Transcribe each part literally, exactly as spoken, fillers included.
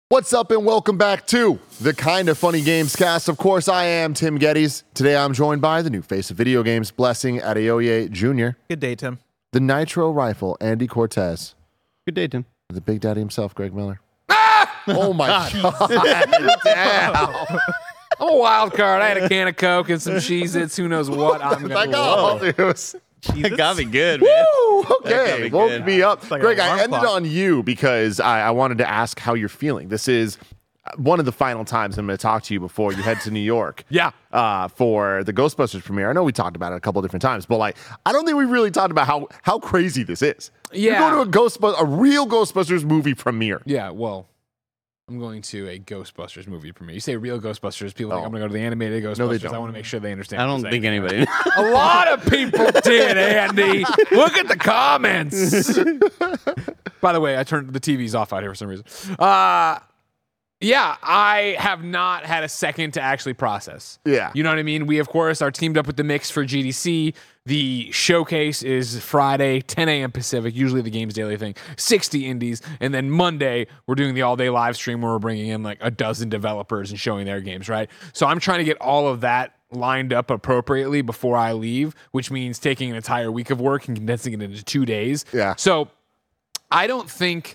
What's up and welcome back to the Kinda Funny Games cast. Of course, I am Tim Geddes. Today I'm joined by the new face of video games, Blessing Adeoye Junior Good day, Tim. The Nitro Rifle, Andy Cortez. Good day, Tim. The Big Daddy himself, Greg Miller. Ah! Oh my God. Damn. I'm a wild card. I had a can of Coke and some Cheez-Its. Who knows what I'm going to That do. That got me good, man. Woo! That got Okay, me woke good. me up. like Greg, an I alarm ended clock. on you because I, I wanted to ask how you're feeling. This is one of the final times I'm going to talk to you before you head to New York. Yeah. Uh, for the Ghostbusters premiere. I know we talked about it a couple different times, but like, I don't think we really talked about how how crazy this is. Yeah. You're going to a Ghostbusters, a real Ghostbusters movie premiere. Yeah, well, I'm going to a Ghostbusters movie premiere. You say real Ghostbusters, people think Oh. I'm going to go to the animated Ghostbusters. No, they don't. I want to make sure they understand. I what don't I'm think saying. anybody. A lot of people did, Andy. Look at the comments. By the way, I turned the T Vs off out here for some reason. Uh, yeah, I have not had a second to actually process. Yeah. You know what I mean? We, of course, are teamed up with the Mix for G D C. The showcase is Friday, ten a.m. Pacific, usually the Games Daily thing, sixty indies. And then Monday, we're doing the all-day live stream where we're bringing in like a dozen developers and showing their games, right? So I'm trying to get all of that lined up appropriately before I leave, which means taking an entire week of work and condensing it into two days. Yeah. So I don't think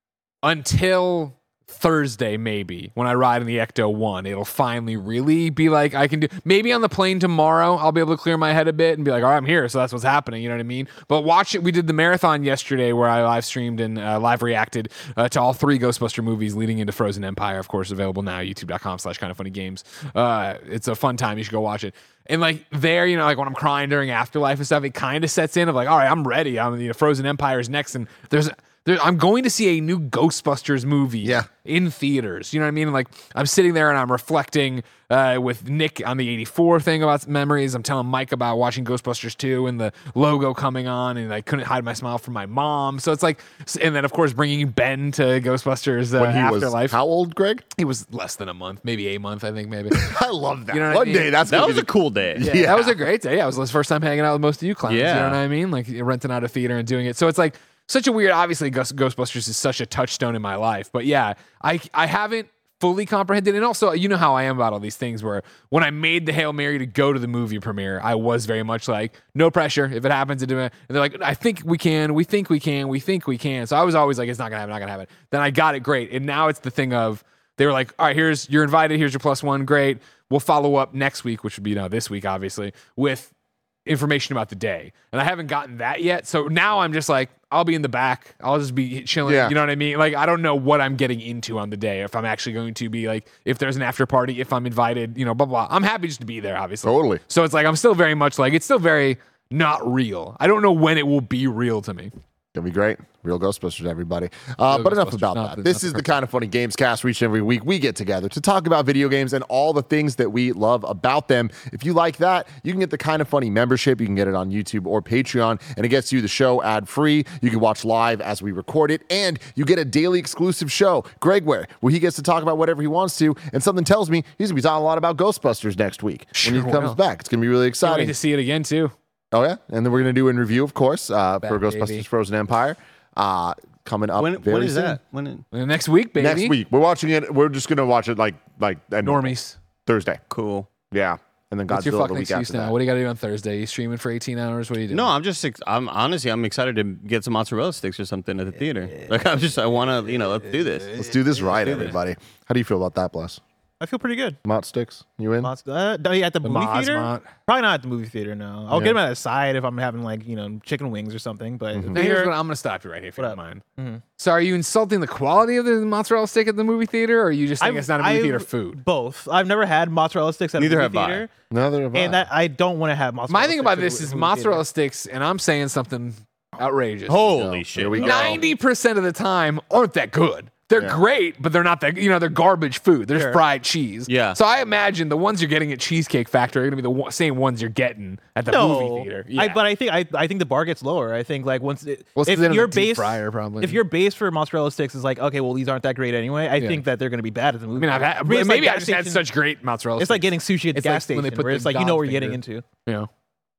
until Thursday, maybe, when I ride in the Ecto one, it'll finally really be like I can do. Maybe on the plane tomorrow, I'll be able to clear my head a bit and be like, all right, I'm here, so that's what's happening. You know what I mean? But watch it. We did the marathon yesterday where I live streamed and uh, live reacted uh, to all three Ghostbuster movies leading into Frozen Empire, of course, available now, youtube.com slash kind of funny games. Uh, it's a fun time. You should go watch it. And like there, you know, like when I'm crying during Afterlife and stuff, it kind of sets in of like, all right, I'm ready. I'm, you know, Frozen Empire is next. And there's There, I'm going to see a new Ghostbusters movie Yeah. in theaters. You know what I mean? Like, I'm sitting there and I'm reflecting uh, with Nick on the eighty-four thing about memories. I'm telling Mike about watching Ghostbusters two and the logo coming on, and I couldn't hide my smile from my mom. So it's like, and then, of course, bringing Ben to Ghostbusters uh, When he Afterlife. was how old, Greg? He was less than a month, maybe a month, I think, maybe. I love that. You know what I One mean? day, that's That gonna was be a cool day. Yeah, Yeah. that was a great day. Yeah, it was the first time hanging out with most of you clowns. You know Yeah. what I mean? Like renting out a theater and doing it. So it's like such a weird. Obviously, Ghost, Ghostbusters is such a touchstone in my life. But yeah, I I haven't fully comprehended. And also, you know how I am about all these things. Where when I made the Hail Mary to go to the movie premiere, I was very much like, no pressure. If it happens, to do it. And they're like, I think we can. We think we can. We think we can. So I was always like, it's not gonna happen. Not gonna happen. Then I got it great. And now it's the thing of they were like, all right, here's you're invited. Here's your plus one. Great. We'll follow up next week, which would be now this week, obviously, with information about the day. And I haven't gotten that yet. So now I'm just like, I'll be in the back. I'll just be chilling. Yeah. You know what I mean? Like, I don't know what I'm getting into on the day. If I'm actually going to be like, if there's an after party, if I'm invited, you know, blah, blah. I'm happy just to be there, obviously. Totally. So it's like, I'm still very much like, it's still very not real. I don't know when it will be real to me. Gonna be great. Real Ghostbusters, everybody. Uh, Real but enough Ghostbusters, about not that. the- This not is the the Kind of Funny Games cast. Each and every week we get together to talk about video games and all the things that we love about them. If you like that, you can get the Kind of Funny membership. You can get it on YouTube or Patreon, and it gets you the show ad-free. You can watch live as we record it, and you get a daily exclusive show, Greg Ware, where he gets to talk about whatever he wants to, and something tells me he's gonna be talking a lot about Ghostbusters next week when he Sure comes will. back. It's gonna be really Can't wait exciting. to see it again, too. Oh yeah, and then we're gonna do a review, of course, uh, for Bet, Ghostbusters: baby. Frozen Empire. Uh, coming up When, very when is soon. that? When it, And next week, baby. Next week. We're watching it. We're just gonna watch it like like at normal. Normies. Thursday. cool. Yeah, and then What's your Godzilla the fucking week excuse after now? that. What do you got to do on Thursday? You streaming for eighteen hours? What are you doing? No, I'm just. ex- I'm honestly. I'm excited to get some mozzarella sticks or something at the theater. Like I'm just. I want to. You know. Let's do this. Let's do this right, everybody. How do you feel about that, Bless? I feel pretty good. Mott sticks? You in? Mott's- Uh, no, yeah, at the, The movie theater? Mozmont. Probably not at the movie theater, no. I'll Yeah. get them at a side if I'm having, like, you know, chicken wings or something. But Now, here's what I'm going to stop you right here, if you What don't up? mind. Mhm. So, are you insulting the quality of the mozzarella stick at the movie theater, or are you just saying I've- it's not a movie I've- theater food? Both. I've never had mozzarella sticks at Neither a movie have I. theater. Neither have I. And that I don't want to have mozzarella My thing sticks about at a this mo- is movie mozzarella theater. sticks, and I'm saying something outrageous. Holy Here shit! we go. ninety percent of the time aren't that good. They're Yeah. great, but they're not that, you know, they're garbage food. They're Sure. fried cheese. Yeah. So I imagine the ones you're getting at Cheesecake Factory are going to be the one, same ones you're getting at the No, movie theater. I, Yeah. but I think I, I think the bar gets lower. I think like once it, Well, it's 'cause if they don't your have deep base fryer, probably. if your base for mozzarella sticks is like okay, well these aren't that great anyway. I Yeah. think that they're going to be bad at the movie. I mean, I've had, I mean, it's maybe like I gas just had station- such great mozzarella It's like sticks. getting sushi at the It's gas like when they station, put where the it's like you know dog what you're getting finger. into. You know.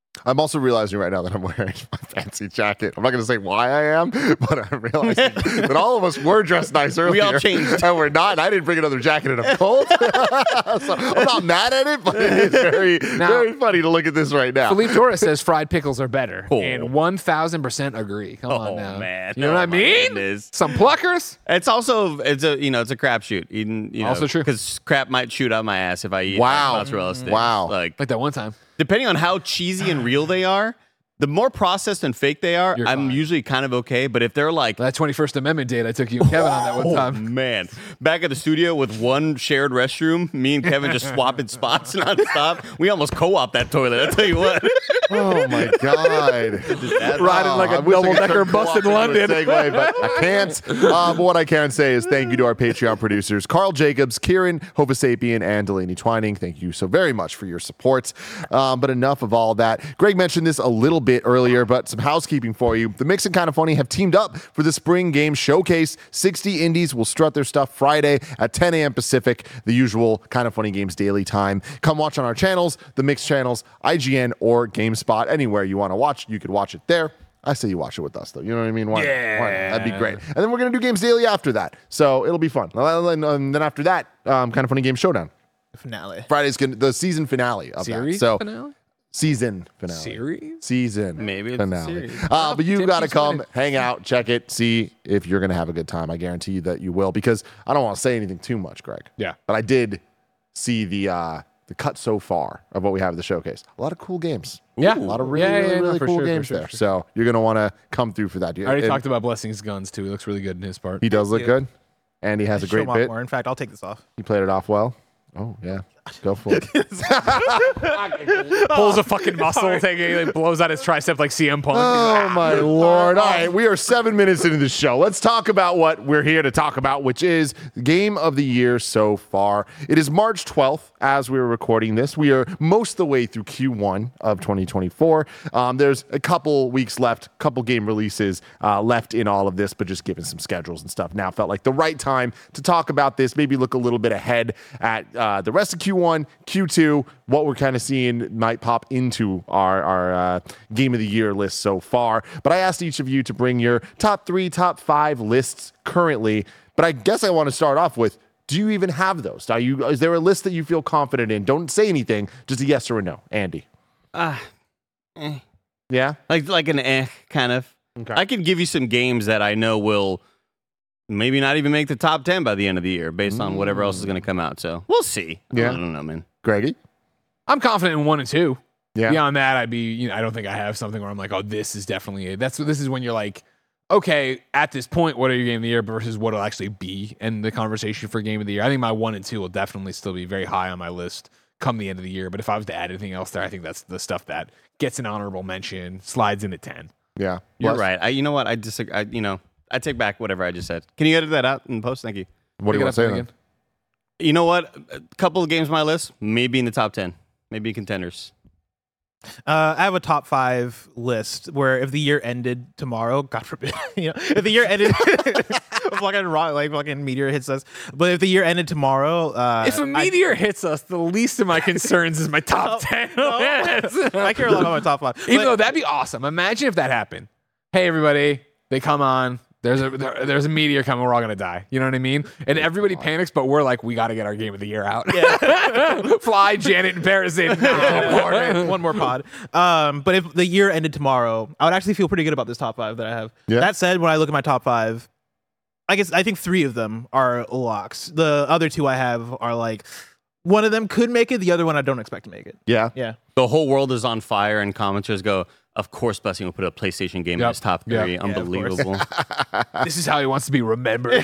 I'm also realizing right now that I'm wearing my fancy jacket. I'm not going to say why I am, but I'm realizing that all of us were dressed nice earlier. We all changed. And we're not. And I didn't bring another jacket and I'm cold. So I'm not mad at it, but it is very, Now- very funny to look at this right now. Philippe Torres says fried pickles are better, Oh. and one thousand percent agree. Come on Oh, now, man. You know Oh, what I my mean? goodness. Some pluckers. It's also it's a you know it's a crapshoot. Even you know, Also true. because crap might shoot out my ass if I eat Wow. mozzarella sticks. Wow. Like Like that one time. depending on how cheesy and real they are, the more processed and fake they are, You're I'm fine. usually kind of okay. But if they're like, That twenty-first Amendment date I took you and Kevin on that one oh time. man, back at the studio with one shared restroom, me and Kevin just swapping spots nonstop. We almost co-op that toilet. I tell you what. Oh my God. Riding like a I wish I could double-decker turn bus in co-op into a London. segue, but I can't. Uh, but what I can say is thank you to our Patreon producers, Carl Jacobs, Kieran Hovasapian, and Delaney Twining. Thank you so very much for your support. Um, but enough of all that. Greg mentioned this a little bit earlier, but some housekeeping for you. The Mix and Kind of Funny have teamed up for the Spring Game Showcase. sixty indies will strut their stuff Friday at ten a.m. Pacific, the usual Kind of Funny Games daily time. Come watch on our channels, the Mix channels, I G N, or GameSpot. Anywhere you want to watch, you could watch it there. I say you watch it with us, though. You know what I mean? Why, Yeah. why not? That'd be great. And then we're going to do Games Daily after that. So it'll be fun. And then after that, um, Kind of Funny Game Showdown. Finale. Friday's gonna, the season finale of Series that. So finale? season finale. Series? Season Maybe it's a finale. series. Uh, but you Tim got to keeps come, winning. hang out, check it, see if you're going to have a good time. I guarantee you that you will, because I don't want to say anything too much, Greg. Yeah. But I did see the uh, the cut so far of what we have at the showcase. A lot of cool games. Yeah. A lot of really, Yeah, yeah, really, yeah, no, really for cool sure, for games sure, there. for sure. So you're going to want to come through for that. I already And talked about Blessing's guns too. He looks really good in his part. He does look you. good. And he has a Show great 'em off bit. more. In fact, I'll take this off. He played it off well. Oh, yeah. Go for it. Pulls a fucking muscle, taking like, blows out his tricep like C M Punk. Oh my lord. All right, we are seven minutes into the show. Let's talk about what we're here to talk about, which is game of the year so far. It is March twelfth as we are recording this. We are most of the way through Q one of twenty twenty-four. Um, there's a couple weeks left, couple game releases uh, left in all of this, but just given some schedules and stuff, now felt like the right time to talk about this, maybe look a little bit ahead at uh, the rest of Q one, Q two, what we're kind of seeing might pop into our, our uh, game of the year list so far. But I asked each of you to bring your top three, top five lists currently. But I guess I want to start off with, do you even have those? Are you, is there a list that you feel confident in? Don't say anything, just a yes or a no. Andy. Ah, eh. Yeah? like like an eh kind of. Okay. I can give you some games that I know will maybe not even make the top ten by the end of the year, based on whatever else is going to come out. So we'll see. Yeah. I don't know, man. Greggy? I'm confident in one and two. Yeah. Beyond that, I'd be, you know, I don't think I have something where I'm like, oh, this is definitely it. That's this is when you're like, okay, at this point, what are your game of the year versus what will actually be in the conversation for game of the year? I think my one and two will definitely still be very high on my list come the end of the year. But if I was to add anything else there, I think that's the stuff that gets an honorable mention, slides in at ten. Yeah. You're Wes? right. I, you know what? I disagree. I, you know, I take back whatever I just said. Can you edit that out in post? Thank you. What do you Pick it want up to say again. then? You know what? A couple of games on my list, maybe in the top ten, maybe contenders. Uh, I have a top five list where if the year ended tomorrow, God forbid, you know, if the year ended, fucking rock, like fucking meteor hits us. But if the year ended tomorrow, uh, If a meteor hits us, the least of my concerns is my top ten list. I, I care a lot about my top five. Even But- though that'd be awesome. Imagine if that happened. Hey, everybody, they come on. There's a there, there's a meteor coming. We're all gonna die. You know what I mean? And everybody panics, but we're like, we got to get our game of the year out. Fly, Janet, and Paris in. one, one more pod. Um, but if the year ended tomorrow, I would actually feel pretty good about this top five that I have. Yeah. That said, when I look at my top five, I guess I think three of them are locks. The other two I have are like, one of them could make it. The other one I don't expect to make it. Yeah. Yeah. The whole world is on fire, and commenters go, of course, Blessing will put a PlayStation game in Yep. his top Yep. three. Yeah, of Unbelievable. This is how he wants to be remembered.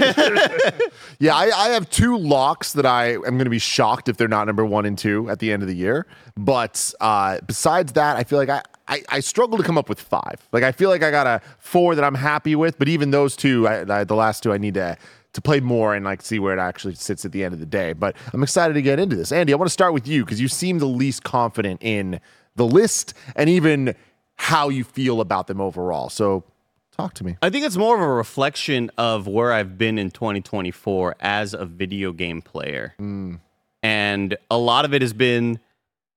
Yeah, I, I have two locks that I am going to be shocked if they're not number one and two at the end of the year. But uh, besides that, I feel like I, I, I struggle to come up with five. Like, I feel like I got a four that I'm happy with, but even those two, I, I, the last two, I need to to play more and like see where it actually sits at the end of the day. But I'm excited to get into this. Andy, I want to start with you because you seem the least confident in the list and even how you feel about them overall. So talk to me. I think it's more of a reflection of where I've been in twenty twenty-four as a video game player. And a lot of it has been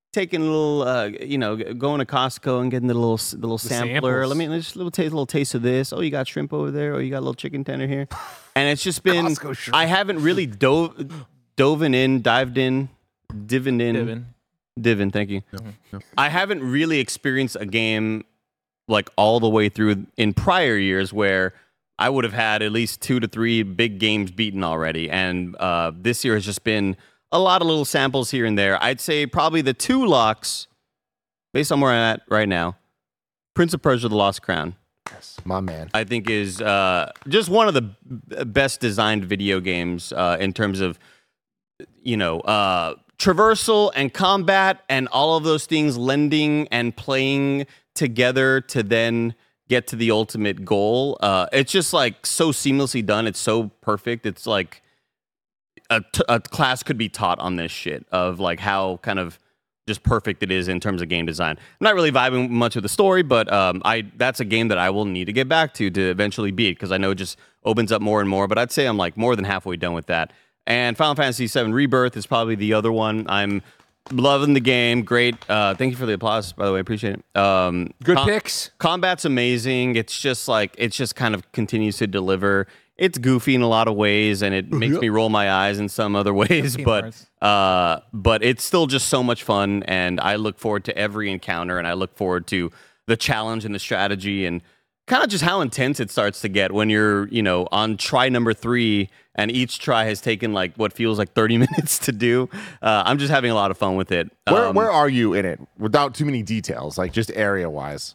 taking a little, uh, you know, going to Costco and getting the little the little The sampler. samples. Let me just little taste, a little taste of this. Oh, you got shrimp over there. Oh, you got a little chicken tender here. And it's just been. Costco shrimp. I haven't really dove dove in, dived in, divin in, Divin. divin. Thank you. I haven't really experienced a game like all the way through in prior years where I would have had at least two to three big games beaten already, and uh, this year has just been a lot of little samples here and there. I'd say probably the two locks, based on where I'm at right now, Prince of Persia: The Lost Crown. Yes, my man. I think is uh, just one of the b- best designed video games uh, in terms of, you know, uh, traversal and combat and all of those things lending and playing together to then get to the ultimate goal. Uh, it's just like so seamlessly done. It's so perfect. It's like a, t- a class could be taught on this shit of like how kind of just perfect it is in terms of game design. I'm not really vibing much with the story, but um, I that's a game that I will need to get back to to eventually beat because I know it just opens up more and more. But I'd say I'm like more than halfway done with that. And Final Fantasy seven Rebirth is probably the other one. I'm loving the game. Great. Uh, thank you for the applause, by the way. Appreciate it. Um, Good com- picks. Combat's amazing. It's just like it's just kind of continues to deliver. It's goofy in a lot of ways, and it makes me roll my eyes in some other ways. Kingdom But Hearts. uh, but it's still just so much fun, and I look forward to every encounter, and I look forward to the challenge and the strategy, and kind of just how intense it starts to get when you're, you know, on try number three, and each try has taken like what feels like thirty minutes to do. Uh, I'm just having a lot of fun with it. Where Um, where are you in it? Without too many details, like just area wise.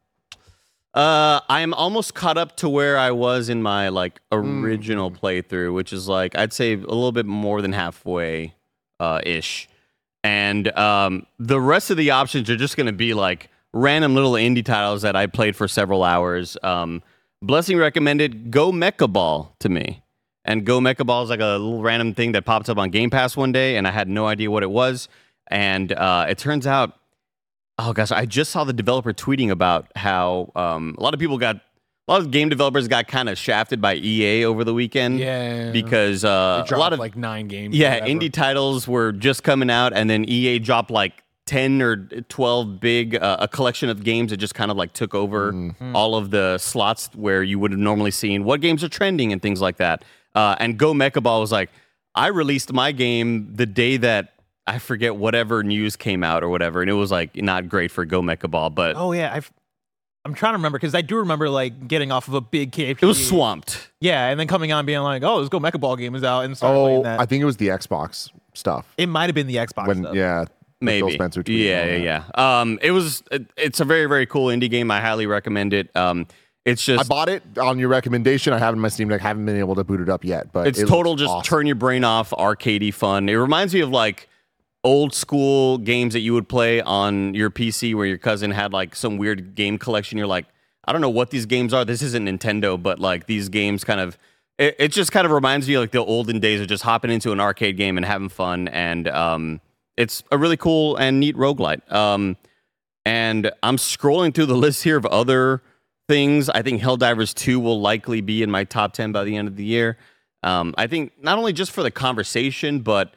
Uh, I'm almost caught up to where I was in my like original playthrough, which is like I'd say a little bit more than halfway, uh, ish. And um, the rest of the options are just going to be like random little indie titles that I played for several hours. Um, Blessing recommended Go Mecha Ball to me, and Go Mecha Ball is like a little random thing that popped up on Game Pass one day, and I had no idea what it was. And uh, it turns out. Oh gosh, I just saw the developer tweeting about how um, a lot of people got, a lot of game developers got kind of shafted by E A over the weekend. Yeah. Because uh, They a lot dropped of like nine games. or yeah, whatever. indie titles were just coming out, and then E A dropped like ten or twelve big uh, a collection of games that just kind of like took over Mm-hmm. all of the slots where you would have normally seen what games are trending and things like that. Uh, and Go Mecha Ball was like, I released my game the day that. I forget whatever news came out or whatever, and it was like not great for Go Mecha Ball, but Oh yeah, I've, I'm trying to remember because I do remember like getting off of a big K P. it was swamped. Yeah, and then coming on being like, "Oh, this Go Mecha Ball game is out," and started Oh, playing that. I think it was the Xbox stuff. it might have been the Xbox. When stuff. yeah, Maybe. Phil Spencer tweeted yeah, all that. yeah, yeah. Um, it was. It, it's a very, very cool indie game. I highly recommend it. Um, it's I just. bought it on your recommendation. I have it in my Steam Deck. Haven't been able to boot it up yet, but It's it total looks just awesome. turn your brain off, arcadey fun. It reminds me of like old school games that you would play on your P C where your cousin had like some weird game collection. You're like, I don't know what these games are. This isn't Nintendo, but like these games kind of, it, it just kind of reminds me of like the olden days of just hopping into an arcade game and having fun. And um, it's a really cool and neat roguelite. Um, and I'm scrolling through the list here of other things. I think Helldivers two will likely be in my top ten by the end of the year. Um, I think not only just for the conversation, but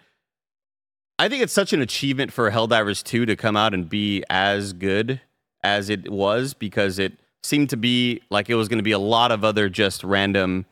I think it's such an achievement for Helldivers two to come out and be as good as it was because it seemed to be like it was going to be a lot of other just random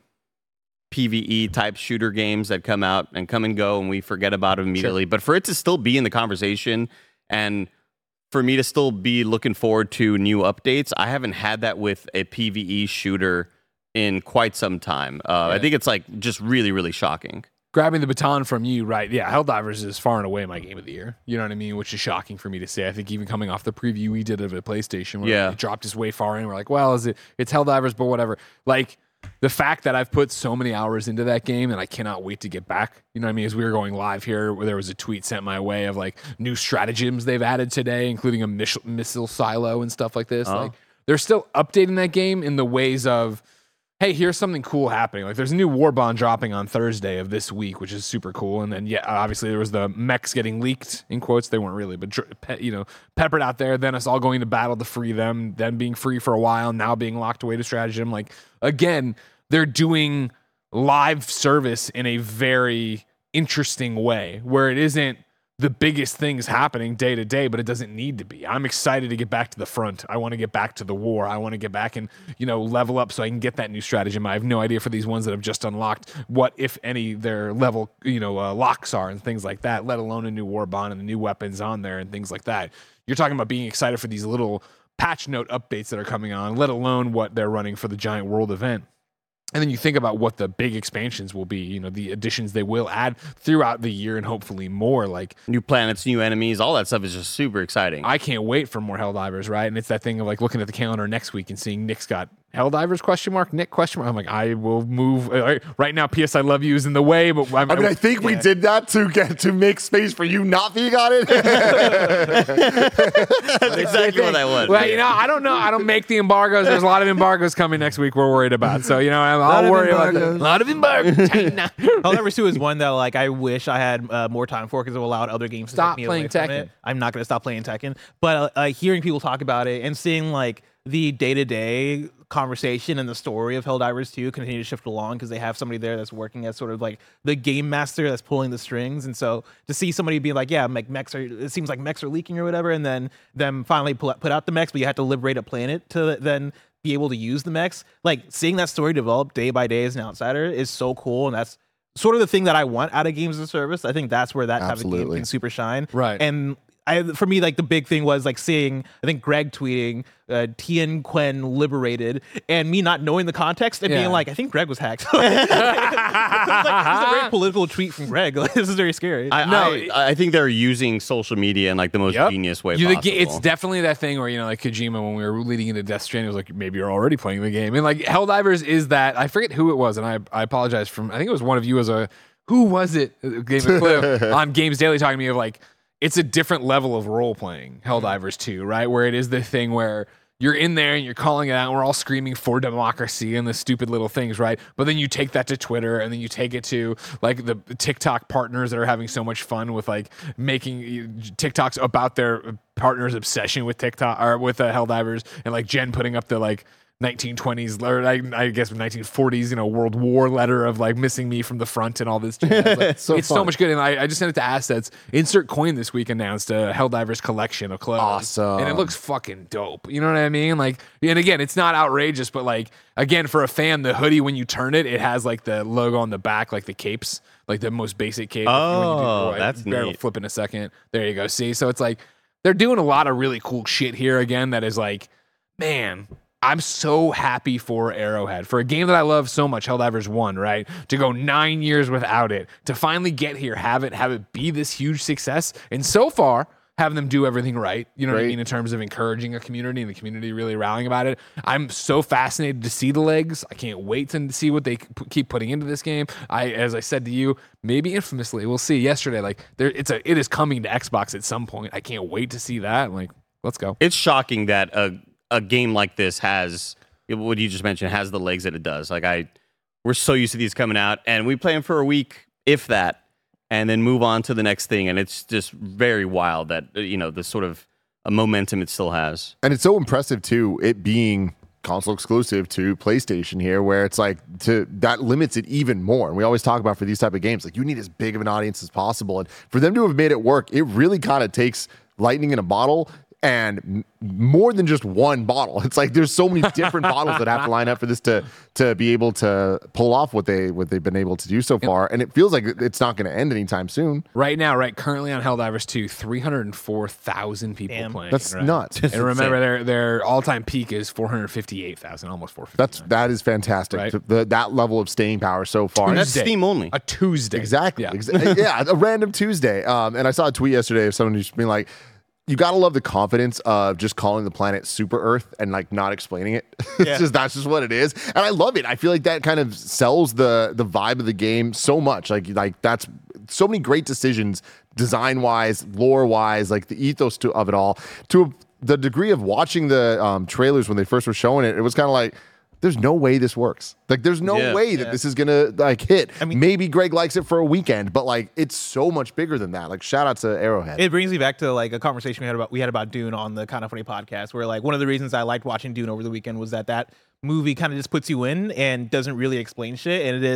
PvE type shooter games that come out and come and go and we forget about it immediately. Sure. But for it to still be in the conversation and for me to still be looking forward to new updates, I haven't had that with a PvE shooter in quite some time. Uh, yeah. I think it's like just really, really shocking. Grabbing the baton from you, right? Yeah, Helldivers is far and away my game of the year. You know what I mean? Which is shocking for me to say. I think even coming off the preview we did of a PlayStation, where yeah. it dropped us way far in, we're like, well, is it? It's Helldivers, but whatever. Like the fact that I've put so many hours into that game and I cannot wait to get back. You know what I mean? As we were going live here, where there was a tweet sent my way of like new stratagems they've added today, including a miss- missile silo and stuff like this. Oh. Like they're still updating that game in the ways of, hey, here's something cool happening. Like there's a new war bond dropping on Thursday of this week, which is super cool. And then, yeah, obviously there was the mechs getting leaked, in quotes. They weren't really, but, you know, peppered out there. Then us all going to battle to free them, then being free for a while, now being locked away to stratagem. Like, again, they're doing live service in a very interesting way where it isn't the biggest things happening day to day, but it doesn't need to be. I'm excited to get back to the front. I want to get back to the war. I want to get back and, you know, level up so I can get that new stratagem. I have no idea for these ones that have just unlocked what, if any, their level, you know, uh, locks are and things like that, let alone a new war bond and the new weapons on there and things like that. You're talking about being excited for these little patch note updates that are coming on, let alone what they're running for the giant world event. And then you think about what the big expansions will be, you know, the additions they will add throughout the year and hopefully more. Like New planets, new enemies, all that stuff is just super exciting. I can't wait for more Helldivers, right? And it's that thing of like looking at the calendar next week and seeing Nick's got Helldivers question mark, Nick question mark. I'm like, I will move uh, right now. P S I Love You is in the way, but I'm, I mean, I think yeah. we did that to get to make space for you not being on it. That's exactly what that was. Well, you know, I don't know. I don't make the embargoes. There's a lot of embargoes coming next week. We're worried about. So you know, I'll, I'll worry about that. A lot of embargoes. Helldivers two is one that like I wish I had uh, more time for because it allowed other games to stop take me playing away from Tekken. It. I'm not gonna stop playing Tekken, but uh, uh, hearing people talk about it and seeing like the day to day conversation and the story of Helldivers two continue to shift along because they have somebody there that's working as sort of like the game master that's pulling the strings. And so to see somebody be like, yeah, like mechs are, it seems like mechs are leaking or whatever, and then them finally pull, put out the mechs, but you have to liberate a planet to then be able to use the mechs. Like seeing that story develop day by day as an outsider is so cool, and that's sort of the thing that I want out of games as a service. I think that's where that type Absolutely. of game can super shine. Right. And I, for me, like the big thing was like seeing, I think Greg tweeting uh, Tien Quen liberated, and me not knowing the context and Yeah. being like, I think Greg was hacked. It was like, it was a very political tweet from Greg. Like, this is very scary. I, No. I, I think they're using social media in like the most Yep. genius way You, the, possible. ga- it's definitely that thing where, you know, like Kojima, when we were leading into Death Stranding, was like, maybe you're already playing the game. And like Helldivers is that, I forget who it was, and I, I apologize from, I think it was one of you as a, who was it? Game of Cliff on Games Daily talking to me of like, it's a different level of role playing, Helldivers two, right? Where it is the thing where you're in there and you're calling it out and we're all screaming for democracy and the stupid little things, right? But then you take that to Twitter and then you take it to like the TikTok partners that are having so much fun with like making TikToks about their partner's obsession with TikTok or with uh, Helldivers, and like Jen putting up the like nineteen twenties or I, I guess nineteen forties, you know, World War letter of like missing me from the front and all this jazz. Like, It's so it's so fun. much good. And I, I just sent it to Assets. Insert Coin this week announced a Helldivers collection of clothes. Awesome. And it looks fucking dope. You know what I mean? Like, and again, it's not outrageous, but like, again, for a fan, the hoodie, when you turn it, it has like the logo on the back, like the capes, like the most basic cape. Oh, when you that's barrel neat. Flip in a second. There you go. See? So it's like, they're doing a lot of really cool shit here again that is like, man, I'm so happy for Arrowhead, for a game that I love so much, Helldivers one, right? To go nine years without it, to finally get here, have it, have it be this huge success, and so far, having them do everything right, you know what I Great. mean, in terms of encouraging a community and the community really rallying about it. I'm so fascinated to see the legs. I can't wait to see what they p- keep putting into this game. I, as I said to you, maybe infamously, we'll see yesterday, like, there, it's a, it is coming to Xbox at some point. I can't wait to see that. Like, let's go. It's shocking that a a game like this has what you just mentioned has the legs that it does. Like I, we're so used to these coming out, and we play them for a week, if that, and then move on to the next thing. And it's just very wild that uh, you know the sort of a momentum it still has. And it's so impressive too, it being console exclusive to PlayStation here, where it's like to that limits it even more. And we always talk about for these type of games, like you need as big of an audience as possible. And for them to have made it work, it really kind of takes lightning in a bottle. And m- more than just one bottle. It's like there's so many different bottles that have to line up for this to to be able to pull off what they what they've been able to do so far. And it feels like it's not going to end anytime soon. Right now, right, currently on Helldivers two, three hundred four thousand people Damn. playing. That's right? nuts. And remember, their their all time peak is four hundred fifty-eight thousand, almost four hundred fifty. That's that is fantastic. Right. The, the- that level of staying power so far. And that's Tuesday. Steam only. A Tuesday. Exactly. Yeah. Exa- yeah, a random Tuesday. Um, and I saw a tweet yesterday of someone just being like, you gotta love the confidence of just calling the planet Super Earth and like not explaining it. It's Yeah. just that's just what it is, and I love it. I feel like that kind of sells the the vibe of the game so much. Like like that's so many great decisions, design wise, lore wise, like the ethos to, of it all. To the degree of watching the um, trailers when they first were showing it, it was kind of like, there's no way this works. Like, there's no Yeah. way that Yeah. this is gonna like hit. I mean- maybe Greg likes it for a weekend, but like it's so much bigger than that. Like, shout out to Arrowhead. It brings me back to like a conversation we had about we had about Dune on the Kind of Funny podcast, where like one of the reasons I liked watching Dune over the weekend was that that movie kind of just puts you in and doesn't really explain shit, and it is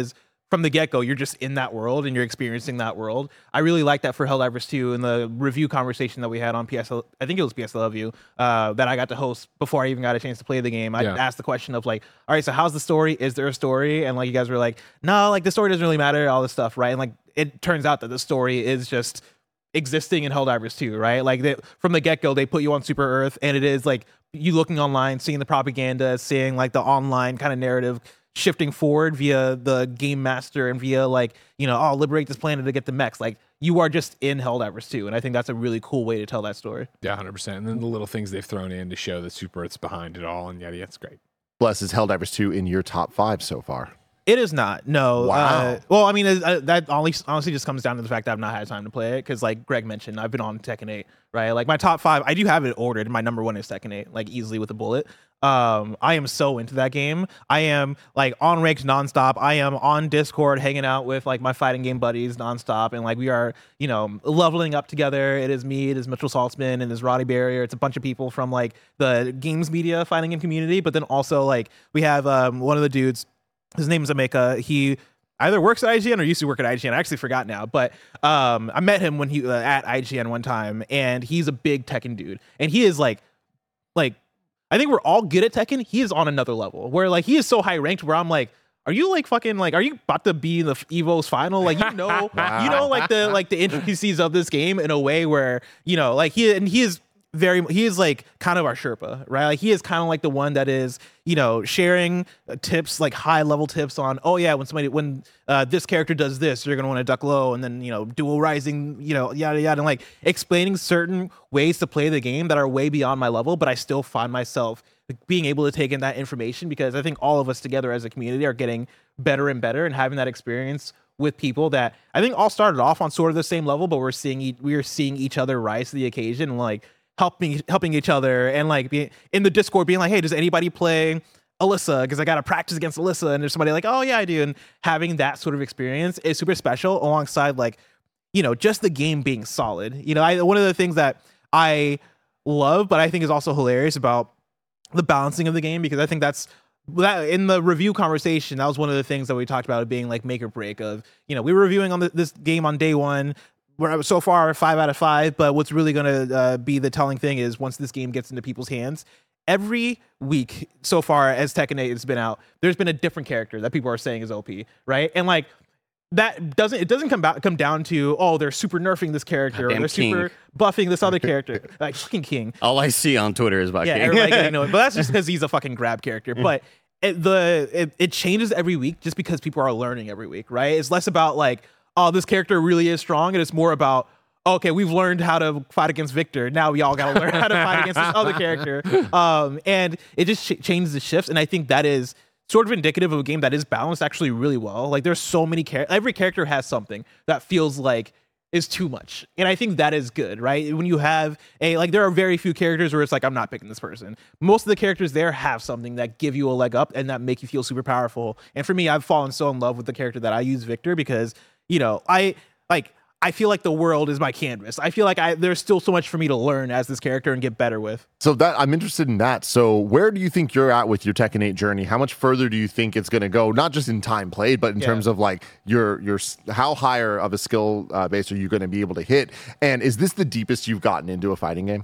from the get-go, you're just in that world and you're experiencing that world. I really like that for Helldivers two in the review conversation that we had on P S L. I think it was P S L of you uh, that I got to host before I even got a chance to play the game. I Yeah. asked the question of like, all right, so how's the story? Is there a story? And like you guys were like, no, like the story doesn't really matter, all this stuff, right? And like it turns out that the story is just existing in Helldivers two, right? Like they, from the get-go, they put you on Super Earth, and it is like you looking online, seeing the propaganda, seeing like the online kind of narrative shifting forward via the game master and via like, you know, oh, liberate this planet to get the mechs. Like you are just in Helldivers two, and I think that's a really cool way to tell that story. Yeah, one hundred percent. And then the little things they've thrown in to show that Super Earth's behind it all, and yeah, yeah, it's great. Bless, is Helldivers two in your top five so far? It is not. No. Wow. Uh, well, I mean, uh, that honestly, honestly just comes down to the fact that I've not had time to play it because, like Greg mentioned, I've been on Tekken eight, right? Like my top five, I do have it ordered. My number one is Tekken eight, like easily with a bullet. Um, I am so into that game. I am like on ranked nonstop. I am on Discord hanging out with like my fighting game buddies nonstop, and like we are, you know, leveling up together. It is me, it is Mitchell Saltzman, and it is Roddy Barrier. It's a bunch of people from like the games media fighting game community, but then also like we have um, one of the dudes. His name is Ameka. He either works at I G N or used to work at I G N. I actually forgot now, but um, I met him when he uh, at I G N one time, and he's a big Tekken dude, and he is like, like I think we're all good at Tekken. He is on another level where like he is so high ranked where I'm like, are you like fucking like, are you about to be in the Evo's final? Like you know, Wow. you know like the like the intricacies of this game in a way where you know like he and he is. Very, he is like kind of our Sherpa, right? Like he is kind of like the one that is, you know, sharing tips, like high level tips on, oh yeah, when somebody, when uh, this character does this, you're gonna want to duck low, and then you know, dual rising, you know, yada yada, and like explaining certain ways to play the game that are way beyond my level, but I still find myself being able to take in that information because I think all of us together as a community are getting better and better and having that experience with people that I think all started off on sort of the same level, but we're seeing e- we are seeing each other rise to the occasion, and like. helping helping each other and like be in the Discord being like, hey, does anybody play Alyssa? Because I got to practice against Alyssa, and there's somebody like, oh yeah, I do. And having that sort of experience is super special alongside like, you know, just the game being solid. You know, I one of the things that I love, but I think is also hilarious about the balancing of the game, because I think that's that in the review conversation, that was one of the things that we talked about, it being like make or break of, you know, we were reviewing on the, this game on day one. We're so far five out of five, but what's really going to uh, be the telling thing is once this game gets into people's hands, every week so far as Tekken eight has been out, there's been a different character that people are saying is O P, right? And like that doesn't it doesn't come back come down to, oh, they're super nerfing this character or Goddamn they're King. super buffing this other character, like fucking King. All I see on Twitter is about Yeah, King. everybody getting know it, but that's just because he's a fucking grab character. But it, the it, it changes every week just because people are learning every week, right? It's less about like, oh, this character really is strong, and it's more about, okay, we've learned how to fight against Victor. Now we all got to learn how to fight against this other character. Um, and it just ch- changes the shifts. And I think that is sort of indicative of a game that is balanced actually really well. Like there's so many characters. Every character has something that feels like is too much. And I think that is good, right? When you have a, like there are very few characters where it's like, I'm not picking this person. Most of the characters there have something that give you a leg up and that make you feel super powerful. And for me, I've fallen so in love with the character that I use, Victor, because, you know, I like, I feel like the world is my canvas. I feel like I there's still so much for me to learn as this character and get better with. So that I'm interested in that. So where do you think you're at with your Tekken eight journey? How much further do you think it's going to go? Not just in time played, but in Yeah. terms of like your your how higher of a skill uh, base are you going to be able to hit? And is this the deepest you've gotten into a fighting game?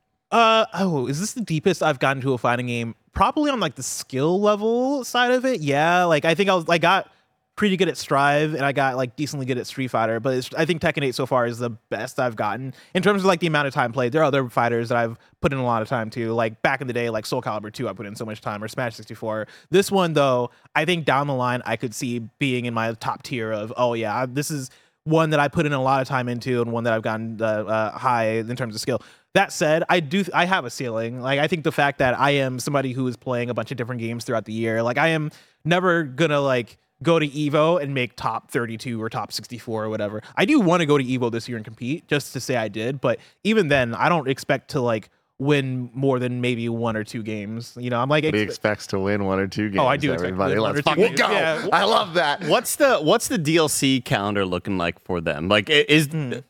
Uh oh, is this the deepest I've gotten to a fighting game? Probably on like the skill level side of it. Yeah, like I think I was I got pretty good at Strive, and I got like decently good at Street Fighter, but it's, I think Tekken eight so far is the best I've gotten in terms of like the amount of time played. There are other fighters that I've put in a lot of time too, like back in the day, like Soul Calibur two, I put in so much time, or Smash sixty-four. This one though, I think down the line I could see being in my top tier of, oh yeah, this is one that I put in a lot of time into, and one that I've gotten uh, uh, high in terms of skill. That said, I do I have a ceiling. Like I think the fact that I am somebody who is playing a bunch of different games throughout the year, like I am never gonna like go to Evo and make top thirty-two or top sixty-four or whatever. I do want to go to Evo this year and compete just to say I did, but even then I don't expect to like win more than maybe one or two games. You know, I'm like, He expe- expects to win one or two games. Oh, I do expect to everybody. win one Let's or two fucking games. go. Yeah. I love that. What's the what's the D L C calendar looking like for them? Like, i- is Hmm.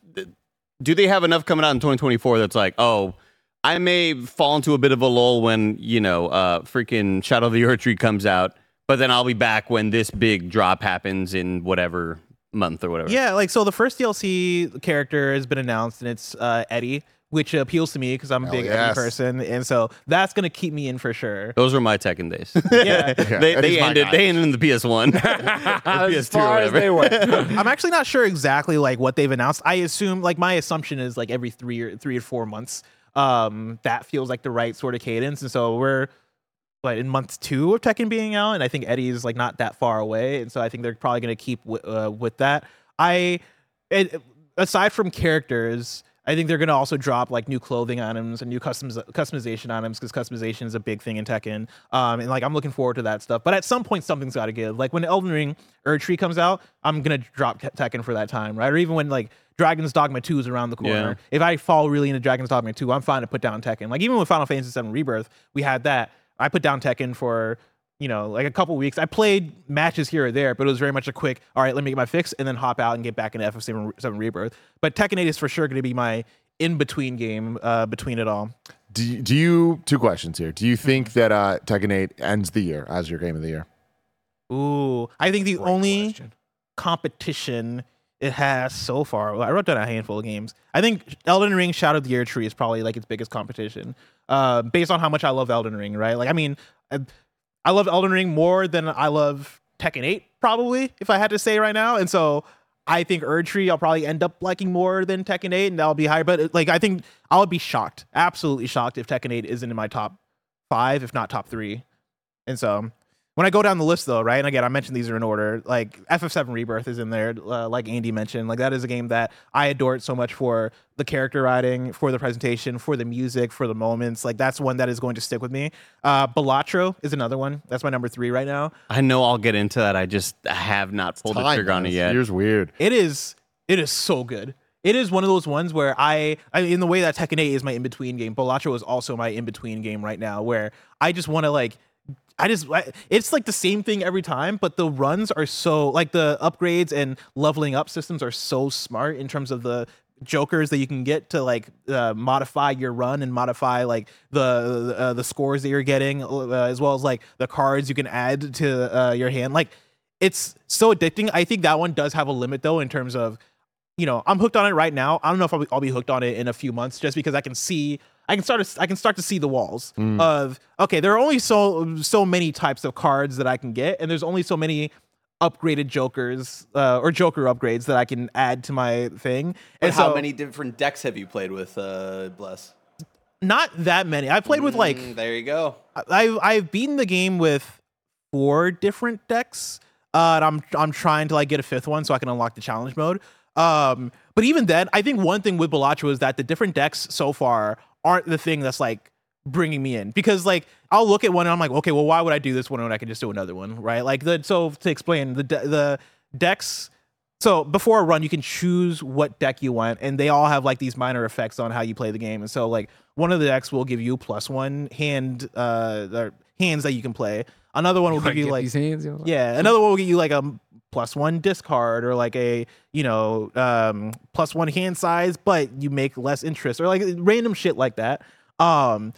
do they have enough coming out in twenty twenty-four that's like, oh, I may fall into a bit of a lull when, you know, uh, freaking Shadow of the Earth Tree comes out, But then I'll be back when this big drop happens in whatever month or whatever. Yeah, like so the first D L C character has been announced, and it's uh, Eddie, which appeals to me because I'm a Hell big yes. Eddie person, and so that's gonna keep me in for sure. Those were my Tekken days. Yeah, Yeah, they Eddie's they my ended guy. they ended in the P S one. as far as they went. I'm actually not sure exactly like what they've announced. I assume like my assumption is like every three or three or four months. Um, that feels like the right sort of cadence, and so we're like in month two of Tekken being out, and I think Eddie's like not that far away, and so I think they're probably gonna keep w- uh, with that. I, it, aside from characters, I think they're gonna also drop like new clothing items and new customs customization items because customization is a big thing in Tekken. Um, and like I'm looking forward to that stuff. But at some point, something's got to give. Like when Elden Ring Erdtree comes out, I'm gonna drop Te- Tekken for that time, right? Or even when like Dragon's Dogma two is around the corner. Yeah. If I fall really into Dragon's Dogma two, I'm fine to put down Tekken. Like even with Final Fantasy seven Rebirth, we had that. I put down Tekken for, you know, like a couple weeks. I played matches here or there, but it was very much a quick, all right, let me get my fix and then hop out and get back into F F seven Rebirth. But Tekken eight is for sure going to be my in-between game uh, between it all. Do you, do you, two questions here. Do you think that uh, Tekken eight ends the year as your game of the year? Ooh, I think the Great only question. competition it has so far, well, I wrote down a handful of games. I think Elden Ring Shadow of the Erdtree is probably like its biggest competition, uh, based on how much I love Elden Ring, right? Like, I mean, I, I love Elden Ring more than I love Tekken eight, probably, if I had to say right now. And so I think Erdtree I'll probably end up liking more than Tekken eight, and that'll be higher. But like, I think I'll be shocked, absolutely shocked, if Tekken eight isn't in my top five, if not top three. And so when I go down the list, though, right, and again, I mentioned these are in order, like F F seven Rebirth is in there, uh, like Andy mentioned. Like, that is a game that I adore it so much for the character writing, for the presentation, for the music, for the moments. Like, that's one that is going to stick with me. Uh, Balatro is another one. That's my number three right now. I know I'll get into that. I just have not pulled the Time, trigger on it man. yet. Year's weird. It is, it is so good. It is one of those ones where I, I in the way that Tekken eight is my in-between game, Balatro is also my in-between game right now, where I just want to like, I just, I, it's like the same thing every time, but the runs are so, like the upgrades and leveling up systems are so smart in terms of the jokers that you can get to like uh, modify your run and modify like the uh, the scores that you're getting, uh, as well as like the cards you can add to uh, your hand. Like, it's so addicting. I think that one does have a limit though, in terms of, you know, I'm hooked on it right now. I don't know if I'll be, I'll be hooked on it in a few months, just because I can see, I can start to, I can start to see the walls Mm. of, okay, there are only so so many types of cards that I can get, and there's only so many upgraded jokers uh, or joker upgrades that I can add to my thing. But And how so, many different decks have you played with, uh, Bless? not that many. I played with like, Mm, there you go. I've I've beaten the game with four different decks, uh, and I'm I'm trying to like get a fifth one so I can unlock the challenge mode. Um, but even then, I think one thing with Balatro is that the different decks so far aren't the thing that's like bringing me in, because like I'll look at one and I'm like, okay, well, why would I do this one when I can just do another one, right? Like the so to explain the de- the decks. So before a run, you can choose what deck you want, and they all have like these minor effects on how you play the game. And so like one of the decks will give you plus one hand, uh, or hands that you can play. Another one will give you Get like, these hands, you know? yeah, another one will get you like a plus one discard, or like a, you know, um, plus one hand size, but you make less interest, or like random shit like that. Um,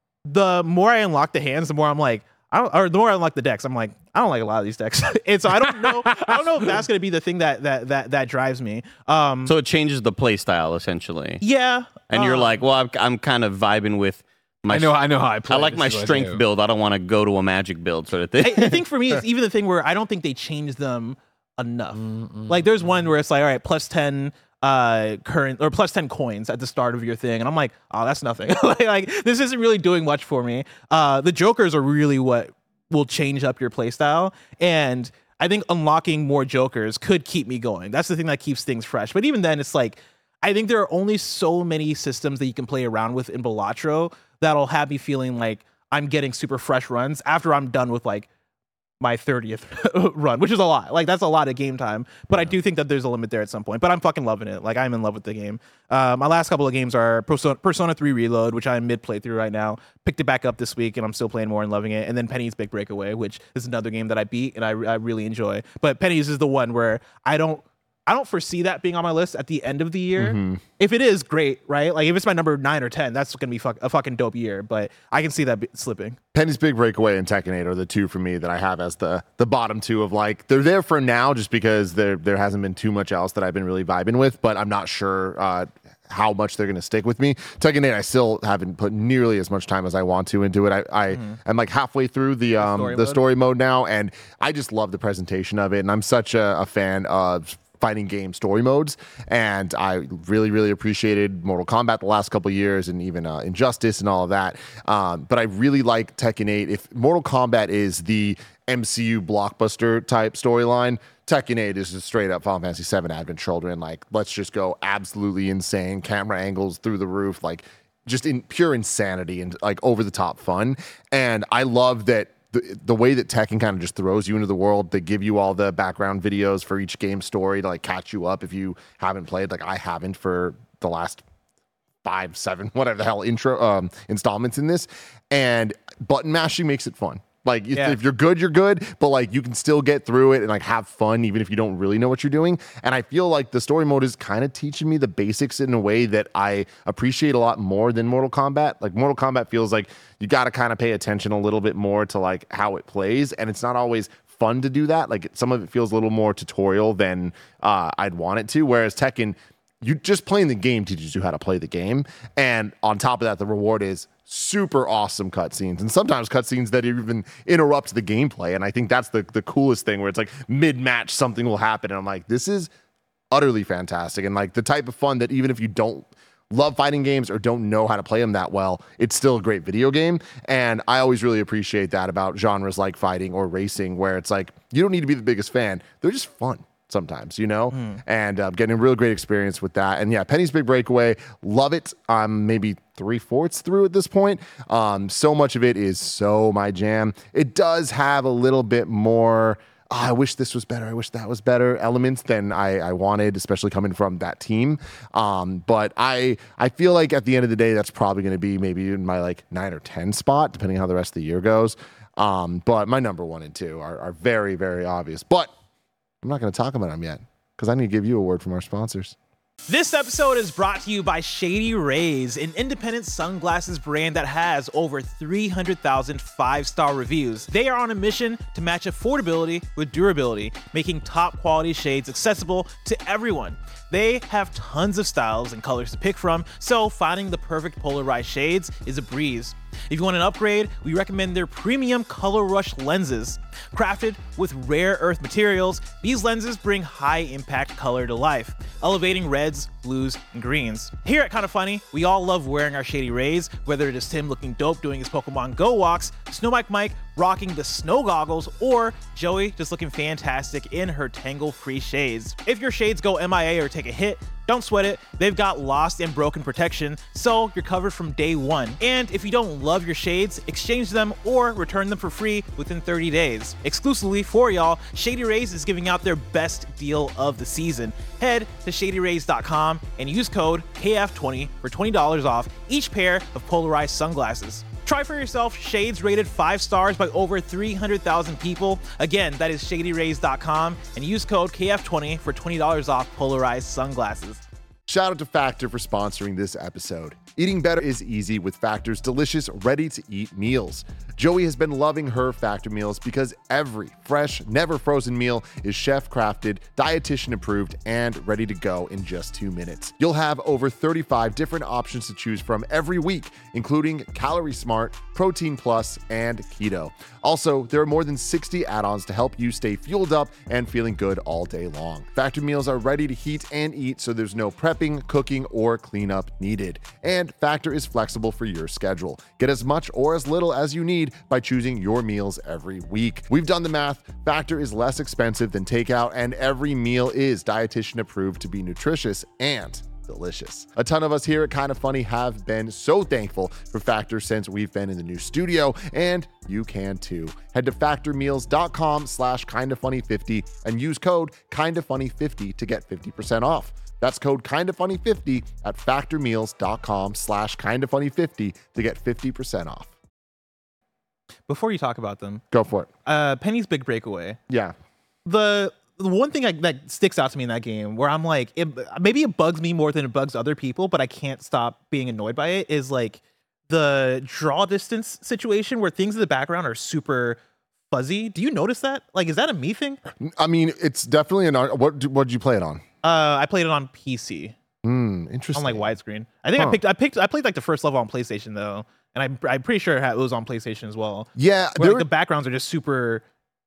the more I unlock the hands, the more I'm like, I don't, or the more I unlock the decks, I'm like, I don't like a lot of these decks, and so I don't know, I don't know if that's gonna be the thing that that that that drives me. Um, So it changes the play style essentially. yeah, And you're um, like, well, I'm, I'm kind of vibing with my I know, I know how I play. I like This my is what I strength do. build. I don't want to go to a magic build sort of thing. I, I think for me, it's even the thing where I don't think they changed them enough. Like, there's one where it's like, all right, plus ten uh current or plus ten coins at the start of your thing, and I'm like, oh, that's nothing. like, like this isn't really doing much for me. Uh, the jokers are really what will change up your playstyle, and I think unlocking more jokers could keep me going. That's the thing that keeps things fresh. But even then, it's like, I think there are only so many systems that you can play around with in Balatro that'll have me feeling like I'm getting super fresh runs after I'm done with like my thirtieth run, which is a lot. Like, that's a lot of game time. But I do think that there's a limit there at some point. But I'm fucking loving it. Like, I'm in love with the game. Uh, my last couple of games are Persona, Persona three Reload, which I'm mid playthrough right now. Picked it back up this week, and I'm still playing more and loving it. And then Penny's Big Breakaway, which is another game that I beat and I, I really enjoy. But Penny's is the one where I don't I don't foresee that being on my list at the end of the year. Mm-hmm. If it is, great, right? Like if it's my number nine or ten, that's gonna be fuck, a fucking dope year. But I can see that be- slipping. Penny's Big Breakaway and Tekken eight are the two for me that I have as the the bottom two of like they're there for now just because there there hasn't been too much else that I've been really vibing with, but I'm not sure uh, how much they're going to stick with me. Tekken eight, I still haven't put nearly as much time as I want to into it. I, I mm-hmm. I'm like halfway through the um story the mode. story mode now, and I just love the presentation of it, and I'm such a, a fan of fighting game story modes, and I really really appreciated Mortal Kombat the last couple years and even uh, Injustice and all of that, um, but I really like Tekken eight. If Mortal Kombat is the M C U blockbuster type storyline, Tekken eight is just straight up Final Fantasy seven Advent Children. Like, let's just go absolutely insane, camera angles through the roof, like just in pure insanity and like over the top fun. And I love that The, the way that Tekken kind of just throws you into the world. They give you all the background videos for each game story to like catch you up if you haven't played. Like I haven't for the last five, seven, whatever the hell intro um, installments in this. And button mashing makes it fun. Like if, Yeah. if you're good, you're good, but like you can still get through it and like have fun even if you don't really know what you're doing. And I feel like the story mode is kind of teaching me the basics in a way that I appreciate a lot more than Mortal Kombat. Like Mortal Kombat feels like you got to kind of pay attention a little bit more to like how it plays, and it's not always fun to do that. Like some of it feels a little more tutorial than uh, I'd want it to. Whereas Tekken, you just playing the game teaches you how to play the game, and on top of that, the reward is super awesome cutscenes, and sometimes cutscenes that even interrupt the gameplay. And I think that's the the coolest thing, where it's like mid-match something will happen, and I'm like, this is utterly fantastic, and like the type of fun that even if you don't love fighting games or don't know how to play them that well, it's still a great video game. And I always really appreciate that about genres like fighting or racing, where it's like you don't need to be the biggest fan, they're just fun sometimes, you know, mm. and uh, getting a real great experience with that. And yeah, Penny's Big Breakaway, love it. I'm maybe three fourths through at this point. Um, so much of it is so my jam. It does have a little bit more, oh, I wish this was better, I wish that was better elements than I, I wanted, especially coming from that team. Um, but I I feel like at the end of the day, that's probably going to be maybe in my like nine or ten spot, depending how the rest of the year goes. Um, but my number one and two are, are very, very obvious. But I'm not going to talk about them yet because I need to give you a word from our sponsors. This episode is brought to you by Shady Rays, an independent sunglasses brand that has over three hundred thousand five-star reviews. They are on a mission to match affordability with durability, making top quality shades accessible to everyone. They have tons of styles and colors to pick from, so finding the perfect polarized shades is a breeze. If you want an upgrade, we recommend their premium Color Rush lenses. Crafted with rare earth materials, these lenses bring high impact color to life, elevating reds, blues, and greens. Here at Kinda Funny, we all love wearing our Shady Rays, whether it is Tim looking dope doing his Pokemon Go walks, Snow Mike Mike rocking the snow goggles, or Joey just looking fantastic in her tangle-free shades. If your shades go M I A or take a hit, don't sweat it, they've got lost and broken protection, so you're covered from day one. And if you don't love your shades, exchange them or return them for free within thirty days. Exclusively for y'all, Shady Rays is giving out their best deal of the season. Head to shady rays dot com and use code K F twenty for twenty dollars off each pair of polarized sunglasses. Try for yourself shades rated five stars by over three hundred thousand people. Again, that is shady rays dot com and use code K F twenty for twenty dollars off polarized sunglasses. Shout out to Factor for sponsoring this episode. Eating better is easy with Factor's delicious, ready-to-eat meals. Joey has been loving her Factor meals because every fresh, never frozen meal is chef-crafted, dietitian-approved, and ready to go in just two minutes. You'll have over thirty-five different options to choose from every week, including Calorie Smart, Protein Plus, and Keto. Also, there are more than sixty add-ons to help you stay fueled up and feeling good all day long. Factor meals are ready to heat and eat, so there's no prepping, cooking, or cleanup needed. And Factor is flexible for your schedule. Get as much or as little as you need by choosing your meals every week. We've done the math. Factor is less expensive than takeout, and every meal is dietitian approved to be nutritious and delicious. A ton of us here at Kinda Funny have been so thankful for Factor since we've been in the new studio, and you can too. Head to factormeals dot com slash kinda funny fifty and use code kinda funny fifty to get fifty percent off. That's code kinda funny fifty at factormeals dot com slash kinda funny fifty to get fifty percent off. Before you talk about them, Go for it. uh, Penny's Big Breakaway. Yeah. The the one thing I, that sticks out to me in that game, where I'm like, it, maybe it bugs me more than it bugs other people, but I can't stop being annoyed by it, is like the draw distance situation where things in the background are super fuzzy. Do you notice that? Like, is that a me thing? I mean, it's definitely an art. What what did you play it on? Uh, I played it on P C. Hmm, interesting. On like widescreen. I think Huh. I picked. I picked. I played like the first level on PlayStation though, and I'm I'm pretty sure it, had, it was on PlayStation as well. Yeah, Where, there like, the backgrounds are just super,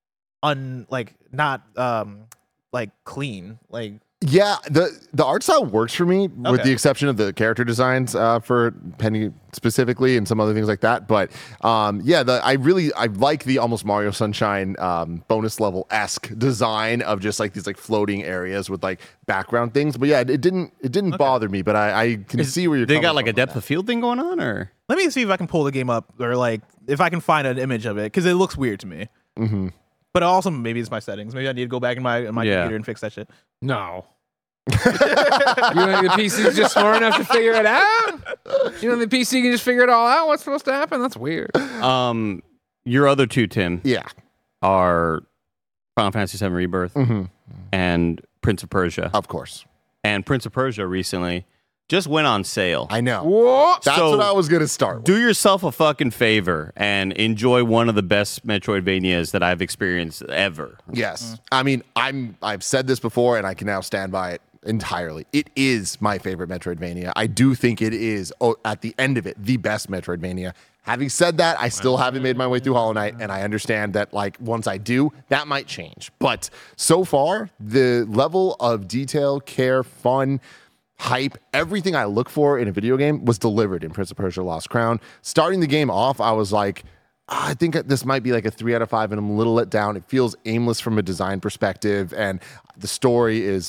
un like not um like clean. Like Yeah, the the art style works for me, with Okay. the exception of the character designs uh, for Penny specifically, and some other things like that. But um, yeah, the I really I like the almost Mario Sunshine um, bonus level esque design of just like these like floating areas with like background things. But yeah, it, it didn't it didn't bother me, but I, I can see where you're. They coming got like from a on depth that. of field thing going on, or let me see if I can pull the game up, or like if I can find an image of it, because it looks weird to me. Mm-hmm. But also maybe it's my settings. Maybe I need to go back in my in my Yeah. computer and fix that shit. No. You don't think the P C's just smart enough to figure it out? You don't think the P C can just figure it all out? What's supposed to happen? That's weird. um, your other two, Tim, Yeah. are Final Fantasy seven Rebirth Mm-hmm. and Prince of Persia. Of course, And Prince of Persia recently just went on sale. I know. What? That's So- what I was gonna start with. Do yourself a fucking favor and enjoy one of the best Metroidvanias that I've experienced ever. Yes. I mean, I'm I've said this before and I can now stand by it entirely. It is my favorite Metroidvania. I do think it is, oh, at the end of it, the best Metroidvania. Having said that, I still haven't made my way through Hollow Knight, and I understand that like once I do, that might change. But so far, the level of detail, care, fun, hype, everything I look for in a video game was delivered in Prince of Persia Lost Crown. Starting the game off, I was like, "Ah, I think this might be like a three out of five, and I'm a little let down. It feels aimless from a design perspective, and the story is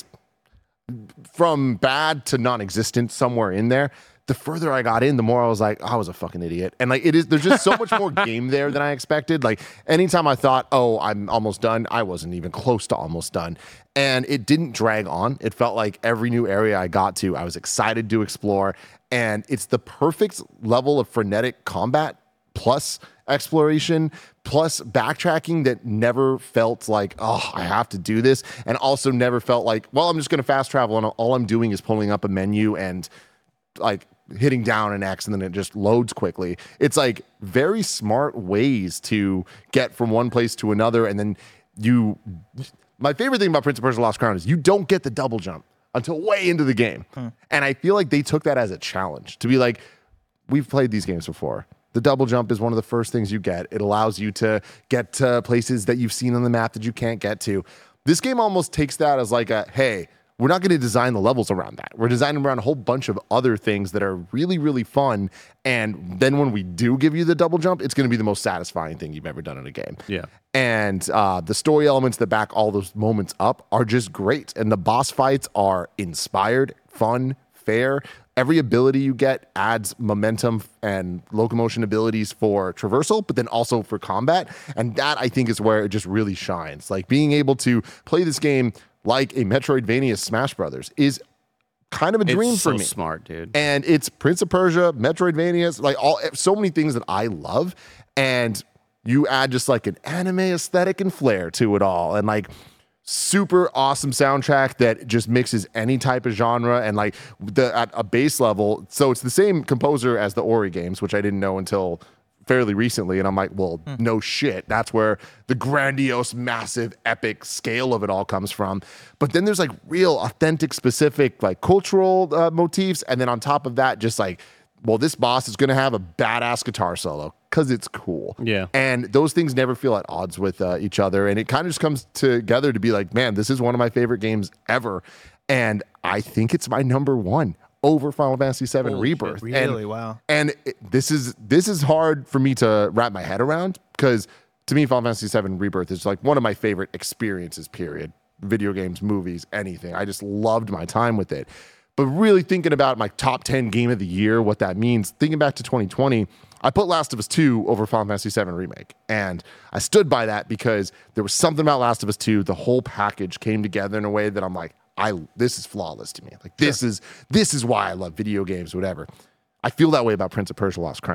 from bad to non-existent somewhere in there. The further I got in, the more I was like, I was a fucking idiot. And like, it is, there's just so much more game there than I expected. Like, anytime I thought, oh, I'm almost done, I wasn't even close to almost done. And it didn't drag on. It felt like every new area I got to, I was excited to explore. And it's the perfect level of frenetic combat plus exploration plus backtracking that never felt like, oh, I have to do this, and also never felt like, well, I'm just going to fast travel and all I'm doing is pulling up a menu and like hitting down an X and then it just loads quickly. It's like very smart ways to get from one place to another. And then you, my favorite thing about Prince of Persia Lost Crown is you don't get the double jump until way into the game. Hmm. And I feel like they took that as a challenge to be like, we've played these games before. The double jump is one of the first things you get. It allows you to get to places that you've seen on the map that you can't get to. This game almost takes that as like a, hey, we're not going to design the levels around that. We're designing around a whole bunch of other things that are really, really fun. And then when we do give you the double jump, it's going to be the most satisfying thing you've ever done in a game. Yeah. And uh, the story elements that back all those moments up are just great. And the boss fights are inspired, fun, fair. Every ability you get adds momentum and locomotion abilities for traversal, but then also for combat. And that, I think, is where it just really shines. Like, being able to play this game like a Metroidvania Smash Brothers is kind of a dream It's for so me. smart, dude. And it's Prince of Persia, Metroidvanias, like all so many things that I love. And you add just like an anime aesthetic and flair to it all. And like super awesome soundtrack that just mixes any type of genre and like the at a base level. So it's the same composer as the Ori games, which I didn't know until fairly recently. And I'm like, well, mm. no shit. That's where the grandiose, massive, epic scale of it all comes from. But then there's like real authentic, specific, like cultural uh, motifs. And then on top of that, just like, well, this boss is going to have a badass guitar solo because it's cool. Yeah. And those things never feel at odds with uh, each other. And it kind of just comes together to be like, man, this is one of my favorite games ever. And I think it's my number one over Final Fantasy seven Holy Rebirth. Shit, really? And, wow. And it, this is this is hard for me to wrap my head around because to me, Final Fantasy seven Rebirth is like one of my favorite experiences, period. Video games, movies, anything. I just loved my time with it. But really thinking about my top ten game of the year, what that means, thinking back to twenty twenty, I put Last of Us two over Final Fantasy seven Remake. And I stood by that because there was something about Last of Us two. The whole package came together in a way that I'm like, I this is flawless to me. Like this sure. is this is why I love video games, whatever. I feel that way about Prince of Persia Lost Crown.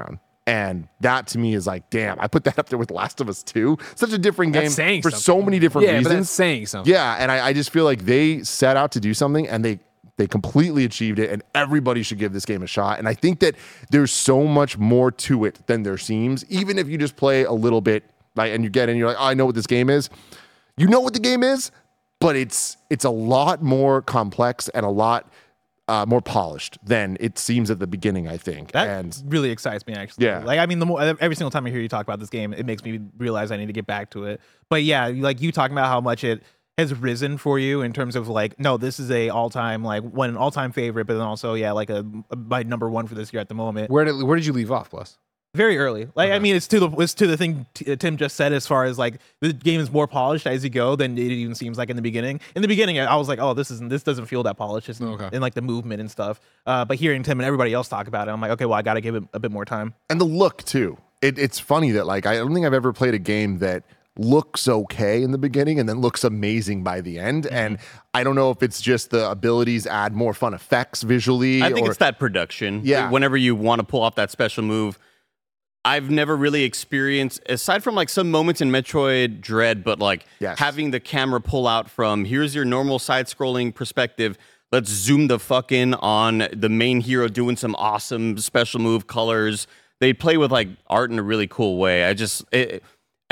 And that to me is like, damn, I put that up there with Last of Us two. Such a different game That's saying for something. so many different Yeah, but reasons. that's saying something. Yeah, and I, I just feel like they set out to do something and they they completely achieved it, and everybody should give this game a shot. And I think that there's so much more to it than there seems. Even if you just play a little bit, like, and you get in, you're like, oh, I know what this game is. You know what the game is, but it's it's a lot more complex and a lot uh, more polished than it seems at the beginning, I think. That and really excites me, actually. Yeah. Like, I mean, the more every single time I hear you talk about this game, it makes me realize I need to get back to it. But yeah, like you talking about how much it has risen for you in terms of like, no, this is a all time like one all time favorite, but then also yeah, like a, a my number one for this year at the moment. Where did where did you leave off, Plus? Very early. Like, I mean, it's to the it's to the thing t- Tim just said as far as like the game is more polished as you go than it even seems like in the beginning. In the beginning, I was like, oh, this isn't this doesn't feel that polished, just Okay. in like the movement and stuff. Uh, but hearing Tim and everybody else talk about it, I'm like, okay, well, I got to give it a bit more time. and the look too. It, it's funny that like I don't think I've ever played a game that looks okay in the beginning and then looks amazing by the end. Mm-hmm. And I don't know if it's just the abilities add more fun effects visually. I think or, it's that production. Yeah. Whenever you want to pull off that special move, I've never really experienced, aside from like some moments in Metroid Dread, but like Yes. having the camera pull out from here's your normal side-scrolling perspective. Let's zoom the fuck in on the main hero doing some awesome special move colors. They play with like art in a really cool way. I just it,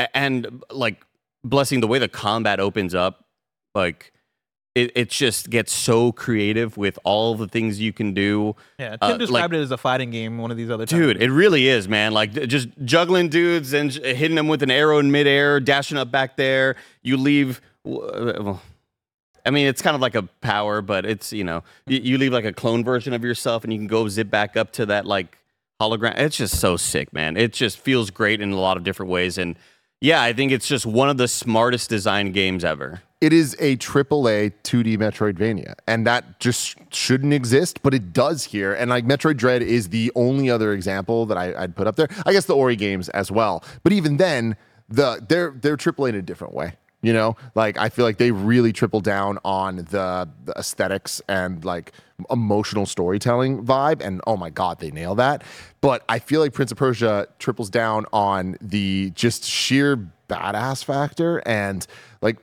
and like blessing the way the combat opens up, like it, it just gets so creative with all the things you can do. Yeah, Tim Uh, described like- it as a fighting game. One of these other Dude, times. it really is, man. Like d- just juggling dudes and j- hitting them with an arrow in midair, dashing up back there. You leave. w- uh, Well, I mean, it's kind of like a power, but it's you know, you, you leave like a clone version of yourself, and you can go zip back up to that like hologram. It's just so sick, man. It just feels great in a lot of different ways, and yeah, I think it's just one of the smartest design games ever. it is a triple A two D Metroidvania, and that just shouldn't exist, but it does here. And like Metroid Dread is the only other example that I, I'd put up there. I guess the Ori games as well, but even then, the they're they're triple A in a different way. You know, like I feel like they really triple down on the, the aesthetics and like emotional storytelling vibe, and oh my god, they nail that. But I feel like Prince of Persia triples down on the just sheer badass factor and like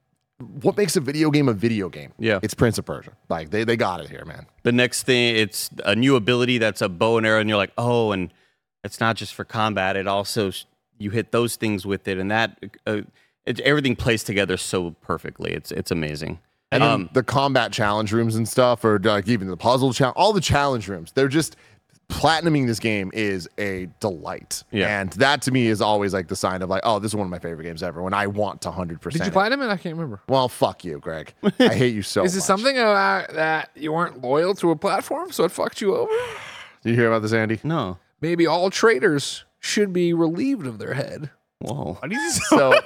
what makes a video game a video game. Yeah. It's Prince of Persia. Like they they got it here, man. The next thing, it's a new ability that's a bow and arrow, and you're like, oh, and it's not just for combat. It also you hit those things with it, and that uh, it, everything plays together so perfectly. It's it's amazing. And then Um, the combat challenge rooms and stuff, or like even the puzzle challenge, all the challenge rooms, they're just platinuming this game is a delight. Yeah. And that to me is always like the sign of like, oh, this is one of my favorite games ever when I want to one hundred percent. Did you platinum it? I can't remember. Well, fuck you, Greg. I hate you so Is it much. something uh, that you weren't loyal to a platform, so it fucked you over? Do you hear about this, Andy? no. Maybe all traders should be relieved of their head. Whoa. What is this? So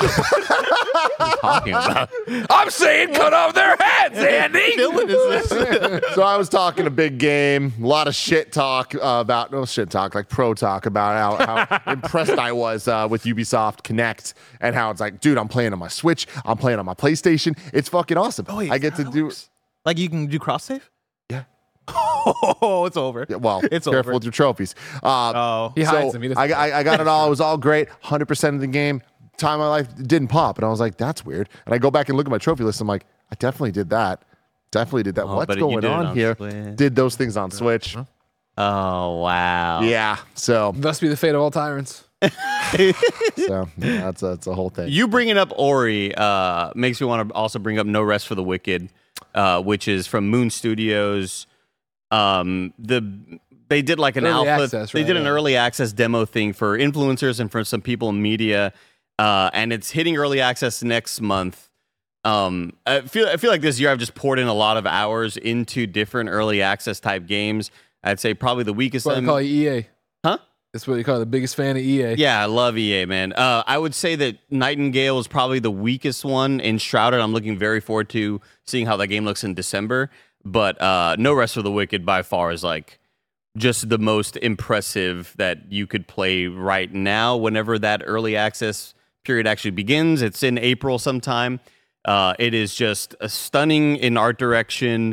Talking about. I'm saying cut off their heads, Andy. villain is this? so I was talking a big game, a lot of shit talk uh, about no shit talk, like pro talk about how, how impressed I was uh, with Ubisoft Connect and how it's like, dude, I'm playing on my Switch, I'm playing on my PlayStation. It's fucking awesome. Oh, wait, I get to how that do works? Like you can do cross save? yeah. Oh, it's over. Yeah, well, It's careful over. with your trophies. Uh, Oh. He hides so them. He doesn't- I, I, I got it all. It was all great. one hundred percent of the game. Time of my life it didn't pop. And I was like, that's weird. And I go back and look at my trophy list. I'm like, I definitely did that. Definitely did that. Oh, What's but you going did it on, on here? Switch. Did those things on Switch. Oh, wow. Yeah. So, Thus be the fate of all tyrants. so yeah, that's, a, that's a whole thing. You bringing up Ori uh, makes me want to also bring up No Rest for the Wicked, uh, which is from Moon Studios. Um, the they did like an Early alpha. access, they right, did an yeah. early access demo thing for influencers and for some people in media, uh, and it's hitting early access next month. Um, I feel I feel like this year I've just poured in a lot of hours into different early access type games. I'd say probably the weakest. That's what I'm- they call you E A. Huh? That's what you call the biggest fan of E A. Yeah, I love E A, man. Uh, I would say that Nightingale is probably the weakest one in Shrouded. I'm looking very forward to seeing how that game looks in December. But uh, No Rest for the Wicked by far is like just the most impressive that you could play right now. Whenever that early access period actually begins, it's in April sometime. Uh, it is just a stunning in art direction.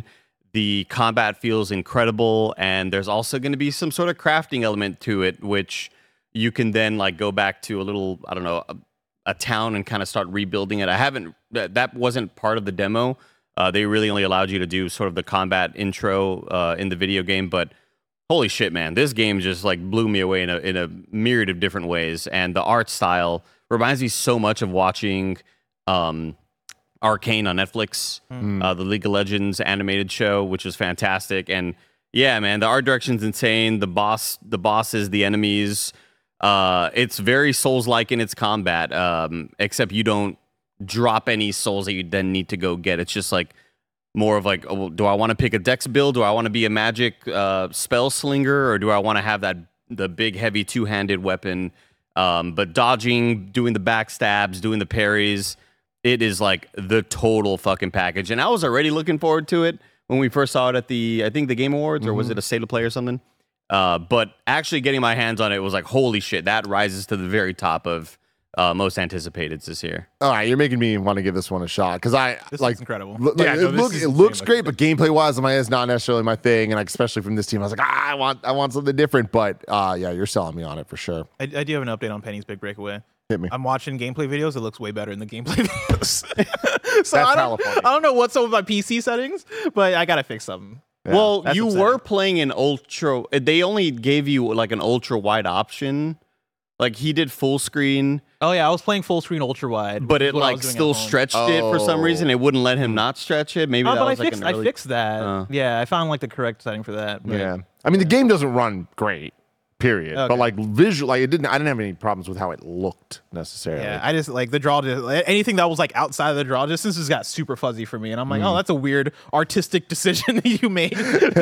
The combat feels incredible, and there's also going to be some sort of crafting element to it, which you can then like go back to a little, I don't know, a, a town and kind of start rebuilding it. I haven't, that, that wasn't part of the demo. Uh, they really only allowed you to do sort of the combat intro uh, in the video game, but holy shit, man, this game just like blew me away in a, in a myriad of different ways. And the art style reminds me so much of watching um, Arcane on Netflix, mm. uh, the League of Legends animated show, which was fantastic. And yeah, man, the art direction's insane. The boss, the bosses, the enemies, uh, it's very Souls-like in its combat, um, except you don't drop any souls that you then need to go get. It's just like more of like, oh, do I want to pick a dex build? Do I want to be a magic uh, spell slinger? Or do I want to have that the big, heavy two-handed weapon? Um, but dodging, doing the backstabs, doing the parries, it is like the total fucking package. And I was already looking forward to it when we first saw it at the, I think the Game Awards, or mm-hmm. was it a State of Play or something? Uh, but actually getting my hands on it was like, holy shit, that rises to the very top of uh, most anticipated this year. All right, you're making me want to give this one a shot because I this like is incredible. L- yeah, like, no, it, look, it looks great, like, but gameplay wise, it's not necessarily my thing. And like, especially from this team, I was like, ah, I want, I want something different. But uh, yeah, you're selling me on it for sure. I, I do have an update on Penny's Big Breakaway. Hit me. I'm watching gameplay videos. It looks way better in the gameplay videos. so That's I don't, I don't know what's up with my P C settings, but I gotta fix something. Yeah, well, you upsetting. were playing an ultra. They only gave you like an ultra wide option. Like he did full screen. Oh yeah, I was playing full screen ultra wide, but it like still stretched oh. it for some reason. It wouldn't let him not stretch it. Maybe oh, that but was I like fixed. an early... I fixed that. Uh. Yeah, I found like the correct setting for that. But... Yeah, I mean the game doesn't run great. Period. Okay. But like visual, like it didn't. I didn't have any problems with how it looked necessarily. Yeah, I just like the draw. Anything that was like outside of the draw distance just got super fuzzy for me, and I'm like, mm. oh, that's a weird artistic decision that you made.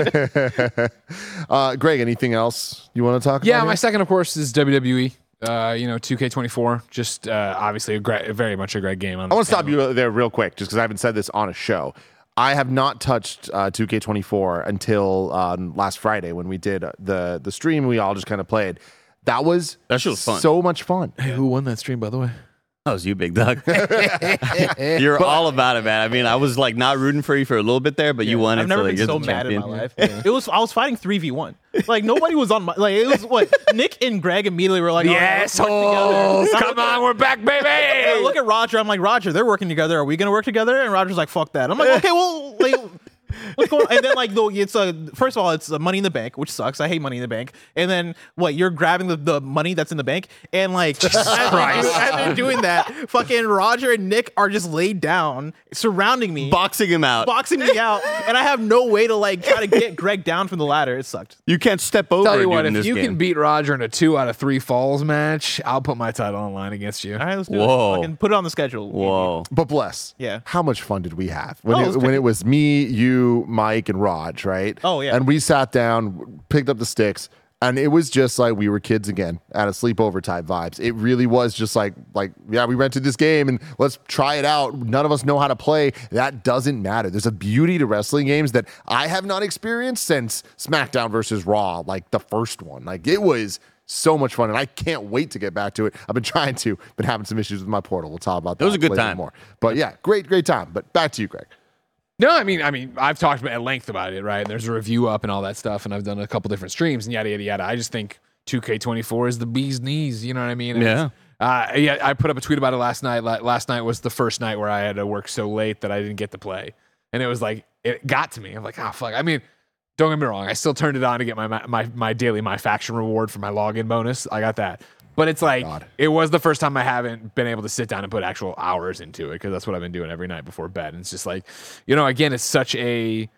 uh, Greg, anything else you want to talk yeah, about? Yeah, my here? second, of course, is W W E. Uh, you know, two K twenty-four. Just uh, obviously a great, very much a great game. On I want to stop you there real quick, just because I haven't said this on a show. I have not touched uh, two K twenty-four until um, last Friday when we did the the stream. We all just kind of played. That was that shit was fun. So much fun. Hey, who won that stream, by the way? That was you, Big Dog. You're but, all about it, man. I mean, I was like not rooting for you for a little bit there, but yeah, you won I've it. never for, like, been so mad champion. in my life. Yeah. It was I was fighting three v one. Like nobody was on my like it was what Nick and Greg immediately were like, yes, oh, come on, we're back, baby. I look at Roger. I'm like, Roger, they're working together. Are we gonna work together? And Roger's like, fuck that. I'm like, okay, well, like. What's going on? And then like though it's a first of all it's a Money in the Bank, which sucks. I hate Money in the Bank. And then what you're grabbing the, the money that's in the bank and like as, as they're doing that, fucking Roger and Nick are just laid down surrounding me, boxing him out, boxing me out, and I have no way to like try to get Greg down from the ladder. It sucked. You can't step over. Tell you what, if this you game. can beat Roger in a two out of three falls match, I'll put my title on line against you. All right, let's do Whoa. it. Fucking put it on the schedule. Whoa. But bless. Yeah. How much fun did we have when oh, it, it when it was me, you, Mike, and Raj, right? Oh yeah. And we sat down, picked up the sticks, and it was just like we were kids again at a sleepover type vibes. It really was just like like yeah, we rented this game and let's try it out. None of us know how to play. That doesn't matter. There's a beauty to wrestling games that I have not experienced since SmackDown versus Raw, like the first one. Like it was so much fun, and I can't wait to get back to it. I've been trying to, been having some issues with my portal. We'll talk about that. It was a good later time. More. But yeah, great, great time. But back to you, Greg. No, I mean, I mean, I've talked at length about it, right? There's a review up and all that stuff, and I've done a couple different streams and yada yada yada. I just think two K twenty-four is the bee's knees. You know what I mean? And yeah. Uh, yeah. I put up a tweet about it last night. Last night was the first night where I had to work so late that I didn't get to play, and it was like it got to me. I'm like, oh fuck. I mean, don't get me wrong. I still turned it on to get my my my daily my faction reward for my login bonus. I got that. But it's like, God. It was the first time I haven't been able to sit down and put actual hours into it because that's what I've been doing every night before bed. And it's just like, you know, again, it's such a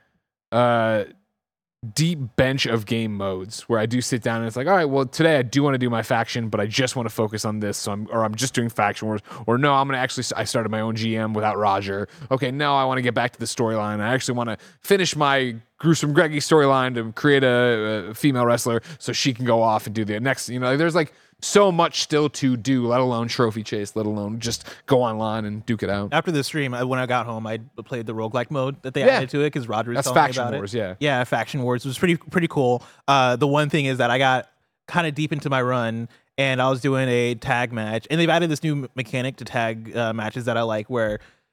uh, deep bench of game modes where I do sit down and it's like, all right, well, today I do want to do my faction, but I just want to focus on this. So I'm, or I'm just doing faction wars. Or no, I'm going to actually, I started my own G M without Roger. Okay, no, I want to get back to the storyline. I actually want to finish my Gruesome Greggy storyline to create a, a female wrestler so she can go off and do the next, you know, there's like, so much still to do, let alone trophy chase, let alone just go online and duke it out. After the stream, I, when I got home, I played the roguelike mode that they yeah. added to it because Roger was That's telling Faction me about Wars, it. yeah. Yeah, Faction Wars. It was pretty pretty cool. Uh, the one thing is that I got kind of deep into my run and I was doing a tag match, and they've added this new mechanic to tag uh, matches that I like where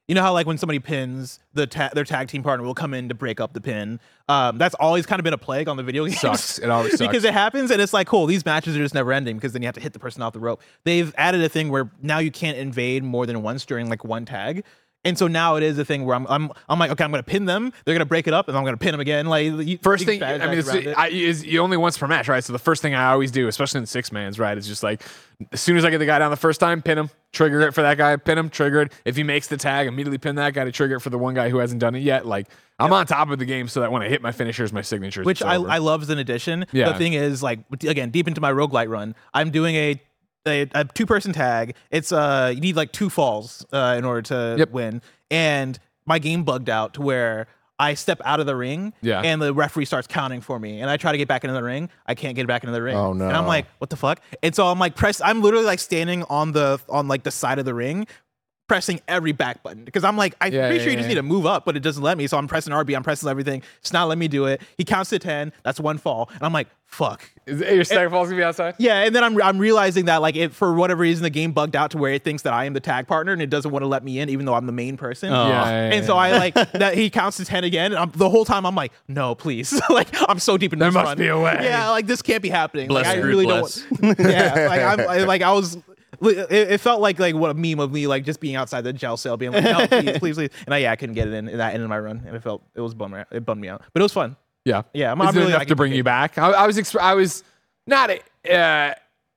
you know how like when somebody pins the ta- their tag team partner will come in to break up the pin. Um, that's always kind of been a plague on the video games. Sucks. It always sucks. Because it happens and it's like, cool, these matches are just never ending because then you have to hit the person off the rope. They've added a thing where now you can't invade more than once during like one tag. And so now it is a thing where I'm I'm I'm like, okay, I'm gonna pin them. They're gonna break it up, and I'm gonna pin them again. Like you, First you thing, can I mean, it's, strategize around it. I, is you only once per match, right? So the first thing I always do, especially in six mans, right, is just like as soon as I get the guy down the first time, pin him, trigger it for that guy, pin him, trigger it. If he makes the tag, immediately pin that guy to trigger it for the one guy who hasn't done it yet. Like I'm on top of the game, so that when I hit my finishers, my signatures, Which it's I, over. I love as an addition. Yeah. The thing is, like, again, deep into my roguelite run, I'm doing a a, a two person tag. It's uh, you need like two falls uh, in order to Yep. win. And my game bugged out to where I step out of the ring, Yeah. and the referee starts counting for me, and I try to get back into the ring. I can't get back into the ring. Oh, no. And I'm like, what the fuck? And so I'm like, press. I'm literally like standing on the on like the side of the ring, pressing every back button because I'm like, I'm Yeah, pretty yeah, sure you yeah. just need to move up, but it doesn't let me. So I'm pressing R B, I'm pressing everything. It's not letting me do it. He counts to ten. That's one fall, and I'm like, fuck. Is it, your stack falls gonna be outside? Yeah, and then I'm I'm realizing that like it for whatever reason the game bugged out to where it thinks that I am the tag partner and it doesn't want to let me in even though I'm the main person. Oh. Yeah, yeah, And yeah. so I like that he counts to ten again, and I'm, the whole time I'm like, no, please, like I'm so deep in There this must run. be a way. Yeah, like this can't be happening. Bless like, I Groot, really bless. don't. Want, yeah, like I'm I, like I was. It, it felt like like what a meme of me like just being outside the jail cell, being like, no, please, please, please. And I, yeah, I couldn't get it in, in that end of my run, and it felt it was bummed it bummed me out, but it was fun. Yeah, Yeah, I'm- Is I'm it really enough liking to bring the you game. back? I, I was, exp- I was not. Uh,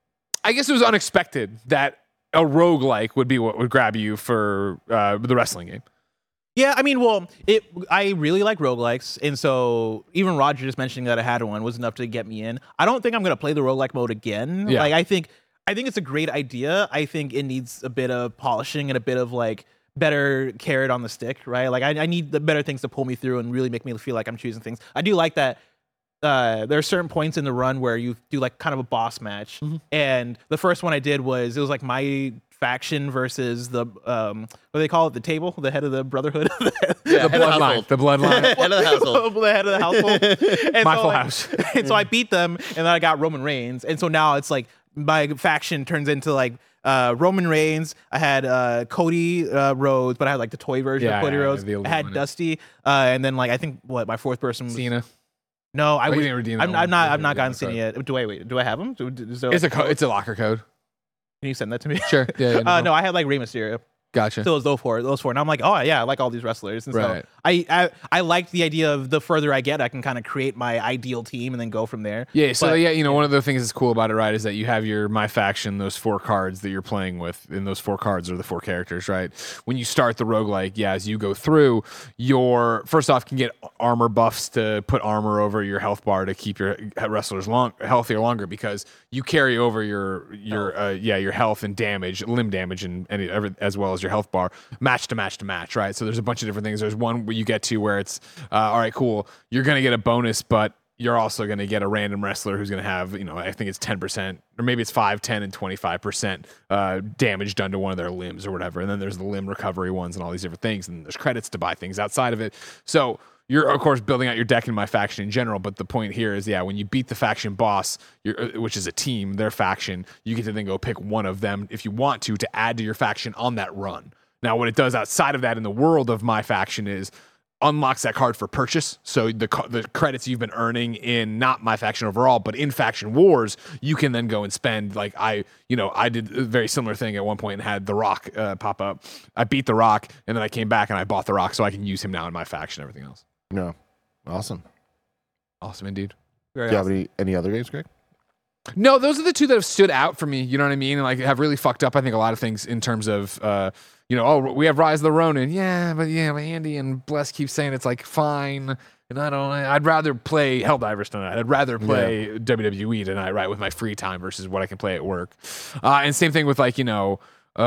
I guess it was unexpected that a roguelike would be what would grab you for uh, the wrestling game. Yeah, I mean, well, it. I really like roguelikes, and so even Roger just mentioning that I had one was enough to get me in. I don't think I'm gonna play the roguelike mode again. Yeah. Like, I think, I think it's a great idea. I think it needs a bit of polishing and a bit of like better carrot on the stick, right? Like, I, I need the better things to pull me through and really make me feel like I'm choosing things. I do like that. Uh, there are certain points in the run where you do like kind of a boss match, and the first one I did was it was like my faction versus the um what do they call it, the table, the head of the brotherhood. Yeah, The head of bloodline. household. The bloodline. Head of the household. the head of the household. And My so, full like- house. and so I beat them, and then I got Roman Reigns, and so now it's like my faction turns into like uh, Roman Reigns. I had uh, Cody uh, Rhodes, but I had like the toy version Yeah, of Cody yeah, Rhodes. the I elite had one. Dusty, uh, and then like I think what my fourth person was. Cena. No, I Oh, you was, didn't redeem I'm, that I'm one. not. You I've not didn't gotten redeem Cena that yet. Do I wait? Do I have him? Do, do, so, It's a co- it's a locker code. Can you send that to me? Sure. Yeah. yeah Uh, no, I had like Rey Mysterio. Gotcha. So it was those four, those four, and I'm like, oh yeah, I like all these wrestlers, and Right. so I, I I liked the idea of the further I get, I can kind of create my ideal team and then go from there. Yeah, so But- yeah, you know, one of the things that's cool about it, right, is that you have your my faction, those four cards that you're playing with, and those four cards are the four characters, right? When you start the roguelike, yeah, as you go through, your first off can get armor buffs to put armor over your health bar to keep your wrestlers long healthier longer because you carry over your your uh, yeah your health and damage, limb damage, and, and every, as well as your health bar, match to match to match, right? So there's a bunch of different things. There's one where you get to where it's uh, all right, cool, you're gonna get a bonus, but you're also going to get a random wrestler who's going to have, you know, I think it's ten percent, or maybe it's five, ten, and twenty-five percent uh, damage done to one of their limbs or whatever. And then there's the limb recovery ones and all these different things. And there's credits to buy things outside of it. So you're, of course, building out your deck in my faction in general. But the point here is, yeah, when you beat the faction boss, you're, uh, which is a team, their faction, you get to then go pick one of them if you want to, to add to your faction on that run. Now, what it does outside of that in the world of my faction is unlocks that card for purchase. So the the credits you've been earning in not my faction overall, but in faction wars, you can then go and spend. Like I, you know, I did a very similar thing at one point and had the Rock uh, pop up. I beat the Rock, and then I came back and I bought the Rock, so I can use him now in my faction. And everything else. No. Awesome. Awesome indeed. Very Do you have awesome. any, any other games, Greg? No, those are the two that have stood out for me. You know what I mean? And like have really fucked up, I think, a lot of things in terms of, uh, you know, oh, we have Rise of the Ronin. Yeah, but yeah, but Andy and Bless keep saying it's like fine. And I don't, I'd rather play Helldivers tonight. I'd rather play W W E tonight, right, with my free time versus what I can play at work. Uh, and same thing with like, you know,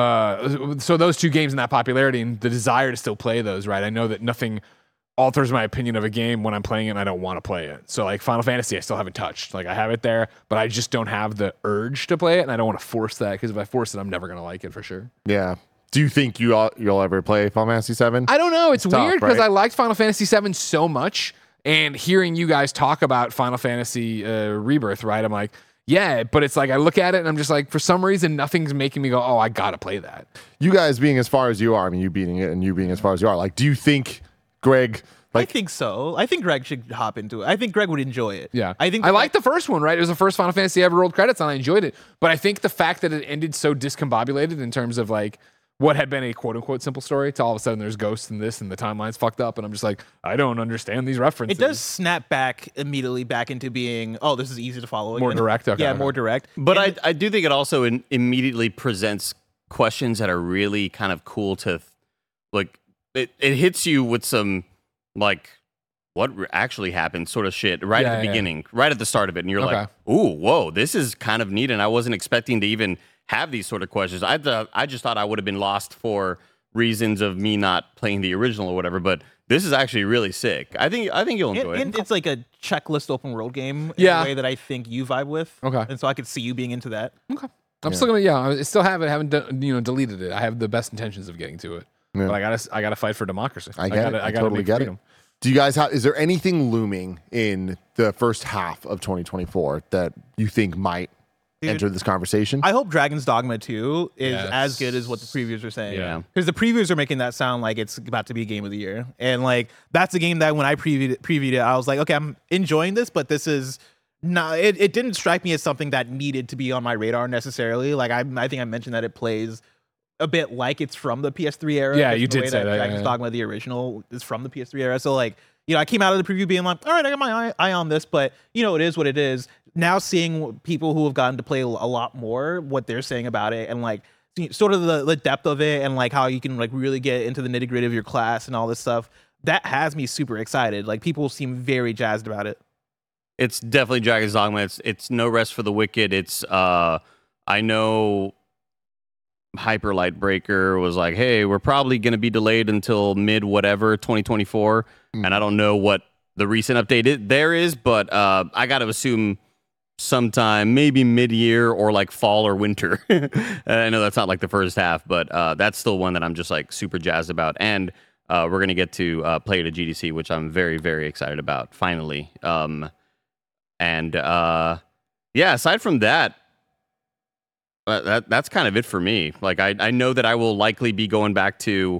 uh, so those two games and that popularity and the desire to still play those, right? I know that nothing alters my opinion of a game when I'm playing it and I don't want to play it. So like Final Fantasy, I still haven't touched. Like I have it there, but I just don't have the urge to play it, and I don't want to force that because if I force it, I'm never gonna like it for sure. Yeah. Do you think you all, you'll ever play Final Fantasy seven? I don't know. It's, It's tough, weird because right? I liked Final Fantasy seven so much, and hearing you guys talk about Final Fantasy uh, Rebirth, right? I'm like, yeah, but it's like I look at it and I'm just like, for some reason, nothing's making me go, oh, I gotta play that. You guys being as far as you are, I mean, you beating it and you being as far as you are, like, do you think, Greg, like, I think so. I think Greg should hop into it. I think Greg would enjoy it. Yeah, I think I like the first one. Right, it was the first Final Fantasy I ever rolled credits on. I enjoyed it, but I think the fact that it ended so discombobulated in terms of like what had been a quote unquote simple story to all of a sudden there's ghosts in this and the timeline's fucked up, and I'm just like, I don't understand these references. It does snap back immediately back into being, oh, this is easy to follow. More again. direct, okay, yeah, okay. more direct. But And I, I do think it also in, immediately presents questions that are really kind of cool to, like, it, it hits you with some, like, what re- actually happened sort of shit right Yeah, at the yeah. beginning, right at the start of it. And you're Okay. like, ooh, whoa, this is kind of neat. And I wasn't expecting to even have these sort of questions. I th- I just thought I would have been lost for reasons of me not playing the original or whatever. But this is actually really sick. I think I think you'll enjoy and, it. and it's like a checklist open world game in Yeah. a way that I think you vibe with. Okay. And so I could see you being into that. Okay. I'm still gonna, yeah, I still have it. Haven't done, you know, deleted it. I have the best intentions of getting to it, Yeah. but I gotta, I gotta fight for democracy. I get gotta, it. I, gotta totally make get freedom. it. Do you guys have, is there anything looming in the first half of twenty twenty-four that you think might Dude, enter this conversation? I hope Dragon's Dogma two is Yes. as good as what the previews are saying. Yeah. Because the previews are making that sound like it's about to be game of the year. And like that's a game that when I previewed it, previewed it, I was like, okay, I'm enjoying this, but this is not, it, it didn't strike me as something that needed to be on my radar necessarily. Like I I think I mentioned that it plays a bit like it's from the P S three era. Yeah, just you the did way say that, Dragon's yeah. Dogma, the original, is from the P S three era. So like, you know, I came out of the preview being like, all right, I got my eye, eye on this, but you know, it is what it is. Now seeing people who have gotten to play a lot more, what they're saying about it, and like sort of the, the depth of it, and like how you can like really get into the nitty gritty of your class and all this stuff, that has me super excited. Like people seem very jazzed about it. It's definitely Dragon's Dogma. It's it's no rest for the wicked. It's uh, I know Hyper Light Breaker was like, hey, we're probably going to be delayed until mid whatever twenty twenty-four, Mm. and I don't know what the recent update it, there is, but uh, I got to assume sometime maybe mid-year or like fall or winter. I know that's not like the first half, but uh, that's still one that I'm just like super jazzed about, and uh, we're going to get to uh, play it at G D C, which I'm very very excited about finally. Um, and uh, yeah, aside from that. Uh, that that's kind of it for me. Like I, I know that I will likely be going back to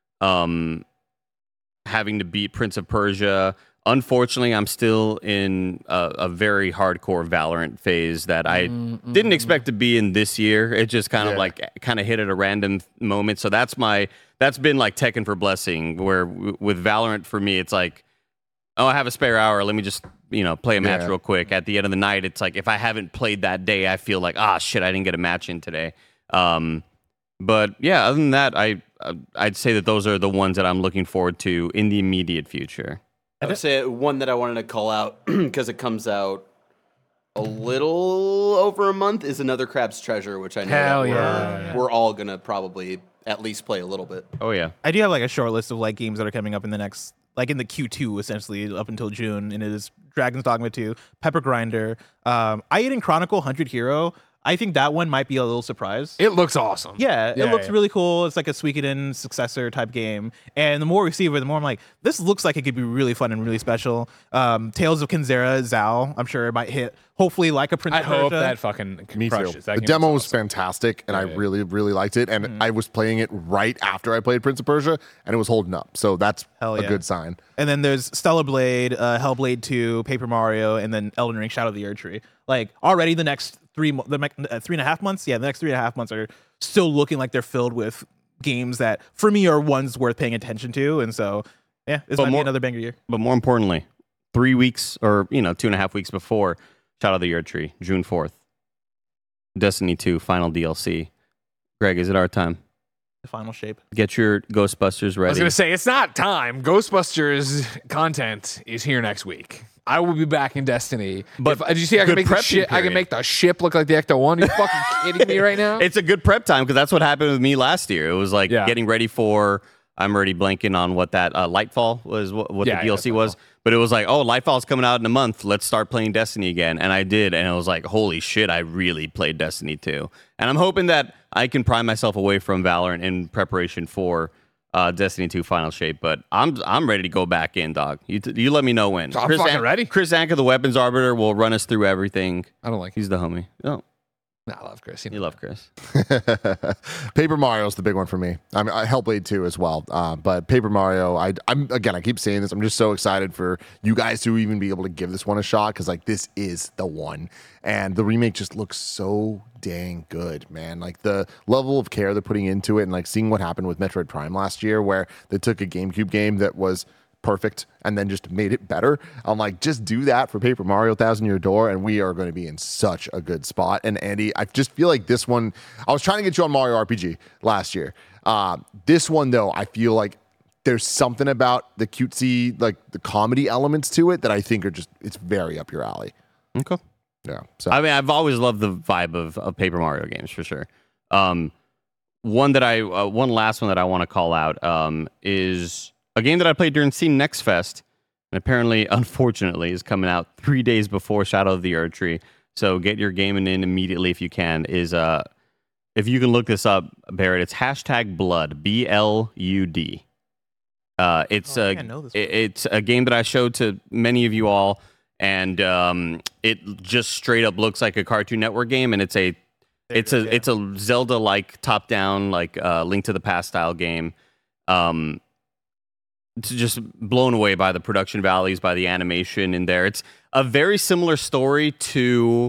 um having to beat Prince of Persia. Unfortunately, I'm still in a, a very hardcore Valorant phase that I Mm-mm. didn't expect to be in this year. It just kind of Yeah. like kind of hit at a random moment. So that's my that's been like Tekken for Blessing, where w- with Valorant for me it's like, oh, I have a spare hour. Let me just, you know, play a match Yeah. real quick. At the end of the night, it's like if I haven't played that day, I feel like, ah, shit, I didn't get a match in today. Um, but yeah, other than that, I uh, I'd say that those are the ones that I'm looking forward to in the immediate future. I would say one that I wanted to call out because it comes out a little over a month is Another Crab's Treasure, which I know Hell that we're, yeah. we're all gonna probably at least play a little bit. Oh yeah, I do have like a short list of like games that are coming up in the next, like in the Q two essentially up until June, and it is Dragon's Dogma two, Pepper Grinder, um, Aiden Chronicle, one hundred Hero. I think that one might be a little surprise. It looks awesome. Yeah, Yeah, it looks yeah. really cool. It's like a Suikoden successor type game. And the more we see of it, the more I'm like, this looks like it could be really fun and really special. Um, Tales of Kinzera, Zao, I'm sure it might hit, hopefully like a Prince I of hope Persia. that fucking Me crushes. too. That The game demo was awesome. fantastic, and I Yeah, yeah. really, really liked it. And I was playing it right after I played Prince of Persia, and it was holding up. So that's Hell a yeah. good sign. And then there's Stellar Blade, uh, Hellblade two, Paper Mario, and then Elden Ring: Shadow of the Erdtree. Like already the next three, mo- the mec- uh, three and a half months, yeah, the next three and a half months are still looking like they're filled with games that, for me, are ones worth paying attention to. And so, yeah, this But might more- be another banger year. but more importantly, three weeks or you know two and a half weeks before Shadow of the Erdtree, June fourth, Destiny two final D L C. Greg, is it our time? The final shape. Get your Ghostbusters I ready. was gonna say it's not time. Ghostbusters content is here next week. I will be back in Destiny. But But did you see? I can good make the prepping ship. I can period. make the ship look like the Ecto One. Are you fucking kidding me right now? It's a good prep time because that's what happened with me last year. It was like Yeah. getting ready for. I'm already blanking on what that uh, Lightfall was. What, what Yeah, the yeah, D L C Lightfall. was, but it was like, oh, Lightfall's coming out in a month. Let's start playing Destiny again, and I did, and it was like, holy shit, I really played Destiny two, and I'm hoping that I can pry myself away from Valorant in preparation for uh, Destiny two Final Shape. But I'm I'm ready to go back in, dog. You t- you let me know when. I'm Chris fucking An- ready. Chris Anka, the Weapons Arbiter, will run us through everything. I don't like. He's the homie. Oh, Nah, I love Chris. You know. you love Chris. Paper Mario is the big one for me. I mean, Hellblade two as well. Uh, but Paper Mario, I, I'm again, I keep saying this. I'm just so excited for you guys to even be able to give this one a shot because like this is the one, and the remake just looks so dang good, man. Like the level of care they're putting into it, and like seeing what happened with Metroid Prime last year, where they took a GameCube game that was perfect and then just made it better. I'm like, just do that for Paper Mario Thousand Year Door and we are going to be in such a good spot. And Andy, I just feel like this one, I was trying to get you on Mario R P G last year. Uh, this one though, I feel like there's something about the cutesy, like the comedy elements to it that I think are just, it's very up your alley. Okay. Yeah. So I mean, I've always loved the vibe of, of Paper Mario games for sure. Um, one that I, uh, one last one that I want to call out um, is a game that I played during Steam Next Fest, and apparently, unfortunately, is coming out three days before Shadow of the Erdtree. So get your gaming in immediately if you can. Is uh, if you can look this up, Barrett, it's hashtag Blood, B L U D. Uh, it's Oh, I a think I know this it- it's a game that I showed to many of you all, and um, it just straight up looks like a Cartoon Network game, and it's a it's a is, yeah. it's a Zelda-like top-down, like uh, Link to the Past style game. Um, it's just blown away by the production values, by the animation in there. It's a very similar story to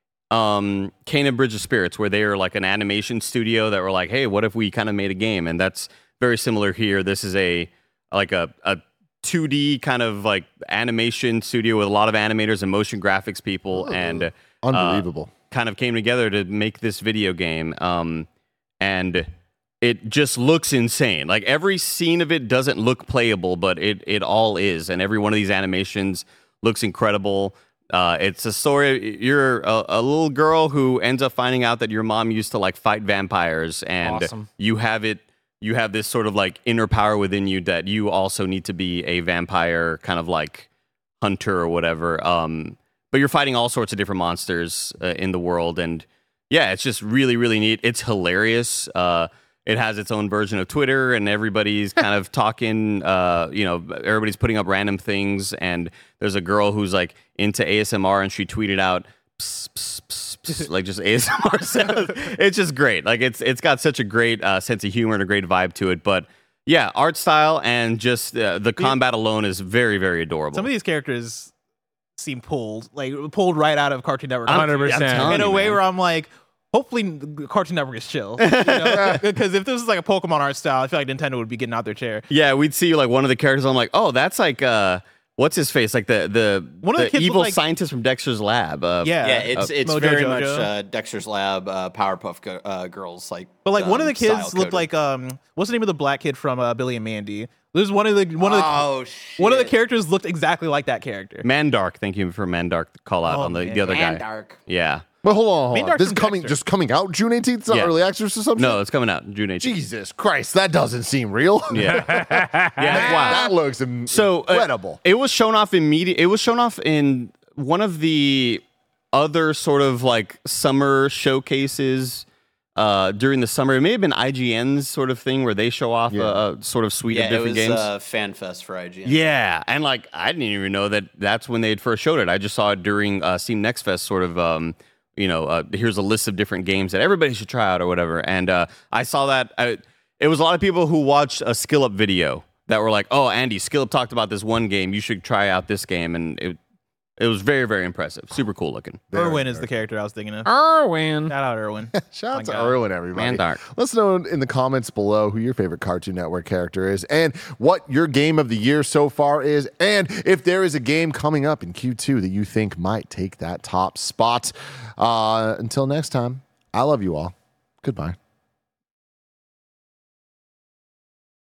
um, Kane and Bridge of Spirits, where they are like an animation studio that were like, hey, what if we kind of made a game? And that's very similar here. This is a like a, a two D kind of like animation studio with a lot of animators and motion graphics people, Ooh, and uh, unbelievable. kind of came together to make this video game. Um, and it just looks insane. Like every scene of it doesn't look playable, but it it all is. And every one of these animations looks incredible. Uh, it's a story. You're a, a little girl who ends up finding out that your mom used to like fight vampires, and Awesome. you have it. You have this sort of like inner power within you that you also need to be a vampire kind of like hunter or whatever. Um, but you're fighting all sorts of different monsters uh, in the world, and yeah, it's just really, really neat. It's hilarious. Uh, it has its own version of Twitter, and everybody's kind of talking. Uh, you know, everybody's putting up random things, and there's a girl who's like into A S M R, and she tweeted out, pss, pss, pss, pss, like just A S M R sounds. It's just great. Like it's it's got such a great uh, sense of humor and a great vibe to it. But yeah, art style and just uh, the combat alone is very, very adorable. Some of these characters seem pulled, like pulled right out of Cartoon Network. I'm- one hundred I'm percent. telling in a you, way man. where I'm like, hopefully Cartoon Network is chill. Because you know? if this was like a Pokemon art style, I feel like Nintendo would be getting out their chair. Yeah, we'd see like one of the characters. I'm like, oh, that's like uh, what's his face? Like the the, One of the kids evil look like- scientist from Dexter's Lab. Uh, Yeah. Yeah, it's Uh, it's Mojo very Jojo. much uh, Dexter's Lab, uh, Powerpuff go- uh, Girls, like. But like one of um, the kids style looked coded. like um, what's the name of the black kid from uh, Billy and Mandy? There's one of the one of the Oh shit! one of the characters looked exactly like that character. Mandark. Thank you for Mandark call out Oh, on the, man. the other guy. Mandark. Yeah. But hold on, hold Main on. Dark's This is from coming, Dexter. just coming out June eighteenth. It's not Yeah. early access or something. No, it's coming out June eighteenth. Jesus Christ, that doesn't seem real. Yeah. yeah. It's wild. That looks im- So uh, incredible. it was shown off immediate. It was shown off in one of the other sort of like summer showcases uh, during the summer. It may have been I G N's sort of thing where they show off Yeah. a, a sort of suite Yeah, of it different was games. uh, Fan Fest for I G N. Yeah, and like I didn't even know that that's when they had first showed it. I just saw it during uh, Steam Next Fest, sort of. Um, you know, uh, here's a list of different games that everybody should try out or whatever. And uh, I saw that. I, it was a lot of people who watched a Skill Up video that were like, "Oh, Andy, Skill Up talked about this one game. You should try out this game." And it it was very, very impressive. Super cool looking. Erwin is the character I was thinking of. Erwin. Shout out Erwin. Shout out My to God. Erwin, everybody. Mandark. Let us know in the comments below who your favorite Cartoon Network character is and what your game of the year so far is, and if there is a game coming up in Q two that you think might take that top spot. Uh, until next time, I love you all. Goodbye.